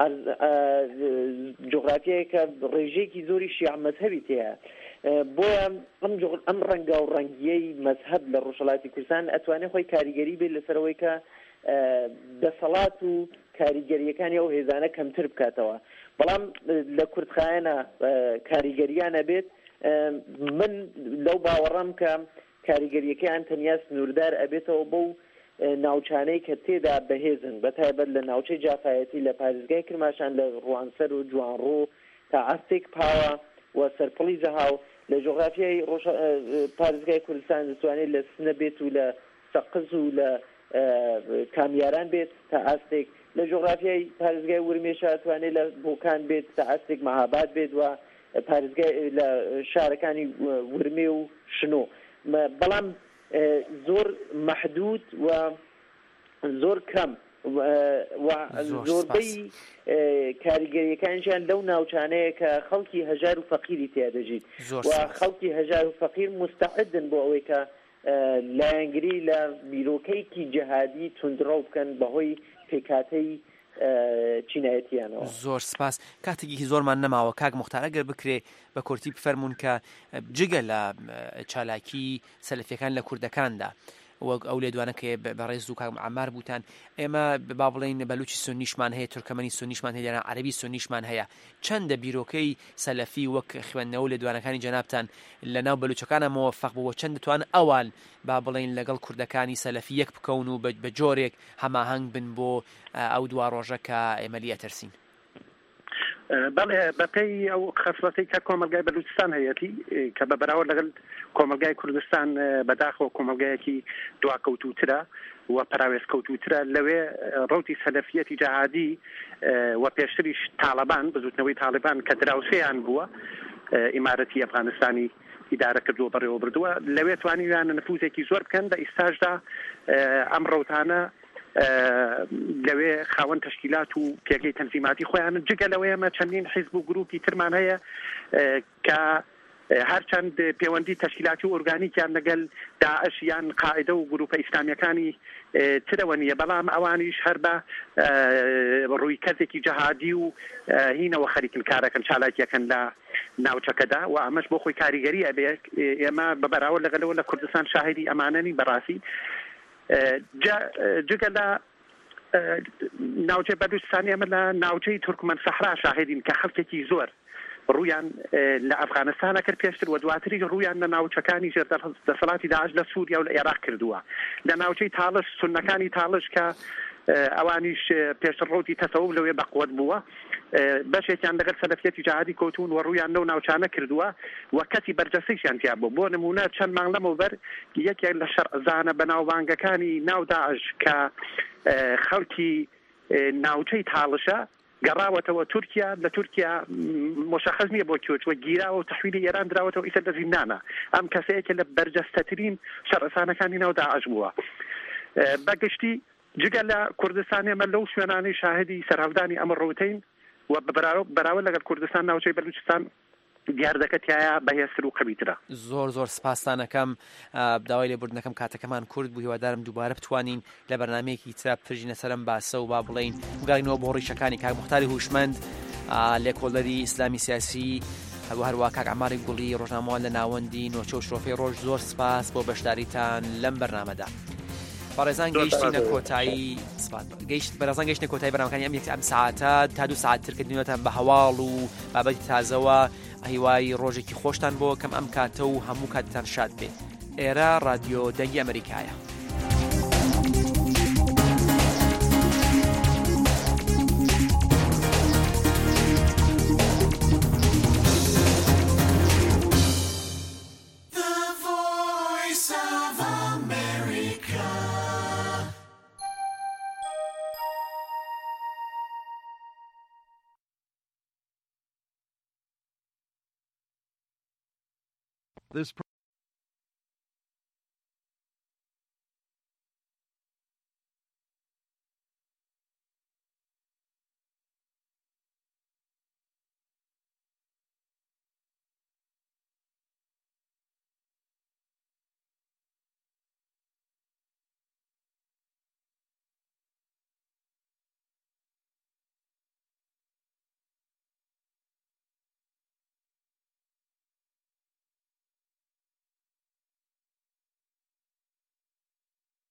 جوغرافیایەکە ڕێژەیەکی زۆری شیع مەذهبی تیا بۆیە ئەم ڕەنگە و ڕەنگیەی مەذهب لە ڕۆژهەڵاتی کوردستان ئەتوانێت خۆی کاریگەری بێت لەسەرەوەی کە دەسەڵات و کاریگەریەکانی ئەو هێزانە کەمتر بکاتەوە بەڵام لە کوردخایەنە کاریگەریانە بێت من لەو باوەڕەم کە کاریگەریەکەیان تەنیا سنووردار ئەبێتەوە بەو ناوچانەی کە تێدا بەهێزن بەتایبەت لە ناوچەی جافایەتی لە پارێزگای کرماشان لە ڕوانسەر و جوانڕۆ تا ئاستێک پاوە و سەرپڵی زەهاو لە جۆغرافیای پارێزگای کوردستان دەتوانێت لە سنە بێت و لە سەقز و لە کامیاران بێت تا ئاستێک لە جۆغرافیای پارێزگای ورمێشە توانێت لە بۆکان بێت تا ئاستێک مەهاباد بێت و پارێزگای لە شارەکانی ورمێ و شنۆ بەڵام زۆر مەحدود و زۆر کەم زۆربەی کاریگەریەکانیان لەو ناوچانەیە کە خەڵکی هەژار و فەقیری تیا دەژیت و خەڵکی هەژار و فەقیر مستعدن بۆ ئەوەی کە لایەنگری لە بیرۆکەیەکی جەهادی توندڕە بکەن بەهۆی پێکاتەی چینایەتیانەوە. زۆر سپاس کاتێکی زۆرمان نەماوە کاک موختار ئەگەر بکرێ بە کورتی بفەرمونون کە جگە لە چالاکی سەلەفیەکان لە کوردەکاندا وەک ئەو لێدوانە کە بەڕێز و کاک عەمار بوتان ئێمە با بڵێن بەلوچی سونیشمان هەیە تورکمەنی سونیشمان هەیە یان عەرەبی سونیشمان هەیە چەندە بیرۆکەی سەلەفی وەک خوێندنەوە لێدوانەکانی جەنابتان لەناو بەلوچەکانە موفق بووە چەند دەتوان ئەوان با بڵێن لەگەڵ کوردەکانی سەلەفی یەک بکەون و بە جۆرێک هەماهەنگ بن بۆ ئەو دوا ڕۆژە کە ئێمە لێتەرسین. بەڵێ بەپێی ئەو خەسڵەتی کە کۆمەلگای بەلوچستان هەیەتی کە بە بەراورد لەگەڵ کۆمەلگای کوردستان بەداخەوە کۆمەلگایەکی دواکەوتوترە و پراوێزکەوتوترە لەوێ ڕوتی سەلەفیەتی جەهادی و پێشتریش تاڵەبان بزوتنەوەی تاڵیبان کە دراوسێیان بووە ئیمارەتی ئەفغانستانی ئیدارە کردووە بەڕێوە بردووە لەوێ توانیویانە نفوزێکی زۆر بکەن بە ئیستاژدا ئەم ڕەوتانە لەوێ خاوەن تەشکیلات و پێگەی تەنزیماتی خۆیان جگە لەوەیەمە چەندین حیزب و گروپی ترمان هەیە کە هەرچەند پەیوەندی تەشکیلاتی و ئۆرگانیکیان لەگەل داعش یان قاعدە و گروپە ئیسلامیەکانی ترەوە نیە بەڵام ئەوانیش هەر بە ڕووی کەسێکی جەهادی و هینەوە خەریکن کارەکەن چالاکیەکەن لە ناوچەکەدا و ئەمەش بۆ خۆی کاریگەری ئەبێ ئێمە بەبەراورد لەگەلەوە لە کوردستان شاهدی ئەمانەنی بەڕاستی جگە لە ناوچەی بەلوچستانی ئەمە لە ناوچەی تورکمەن سەحرا شاهدین کە خەڵکێکی زۆر ڕویان لە ئەفغانستانە کرد پێشتر و دواتری ڕویان لە ناوچەکانی دەسەڵاتی داعش لە سووریا و لە عێراق کردووە لە ناوچەی تاڵش سونەکانی تاڵش کە ئەوانیش پێشتر ڕوتی تەسەوف لەوێ بەقوت بووە بەشێکیان لەگەڵ سەلەفیەتی جەهادی کۆتون و ڕویان لەو ناوچانە کردووە و کەسی بەرجەستەیشیان تیا بوو بۆ نمونە چەند مانگ لەمەوبەر یەکێک لە شەرعزانە بەناوبانگەکانی ناو داعش کە خەڵکی ناوچەی تاڵشە گەڕاوەتەوە تورکیا لە تورکیا مشخص نییە بۆ کۆچوە گیراوە و تەحویلی ئێران دراوەتەوە ئیسە لە زیندانە ئەم کەسەیەکە لە بەرجەستەترین شەرعزانەکانی ناو داعش بووە بەگشتی جگە لە کوردستان ئێمە لەو شوێنانەی شاهدی سەرهەڵدانی ئەمە ڕوتین و بەراورد لەگەڵ کوردستان ناوچەی بەلوچستان دیاردەکەتیایە بەهێزتر و قەویترە. زۆر سپاسانەکەم داوای لێبوردنەکەم کاتەکەمان کورد بوو هیوادارم دووبارە بتوانین لە بەرنامەیەکی ترا پرژینە سەرم باسە و با بڵین بگەڕینەوە بۆ ڕیشەکانی کاک موختاری هوشمەند لێکۆڵەری ئیسلامی سیاسی هەروە کاک عەماری گوڵی ڕۆژنامەوان لە ناوەندی نۆچە و شرۆفەی ڕۆژ زۆر سپاس بۆ بەشداریتان لەم بەرنامەدا. بەڕێزان گەیشتینە کۆتایی بەڕێزان گەیشتە کۆتایی بەرنامەکانی ئەم ساعاتە تا 2 ساعت تر کردنەوەتان بە هەواڵ و بابەتی تازەوە هیوای ڕۆژێکی خۆشتان بۆ کەم ئەم کاتە و هەموو کاتتان شاد بێت. ئێرە رادیۆ دەنگی ئەمریکایە. This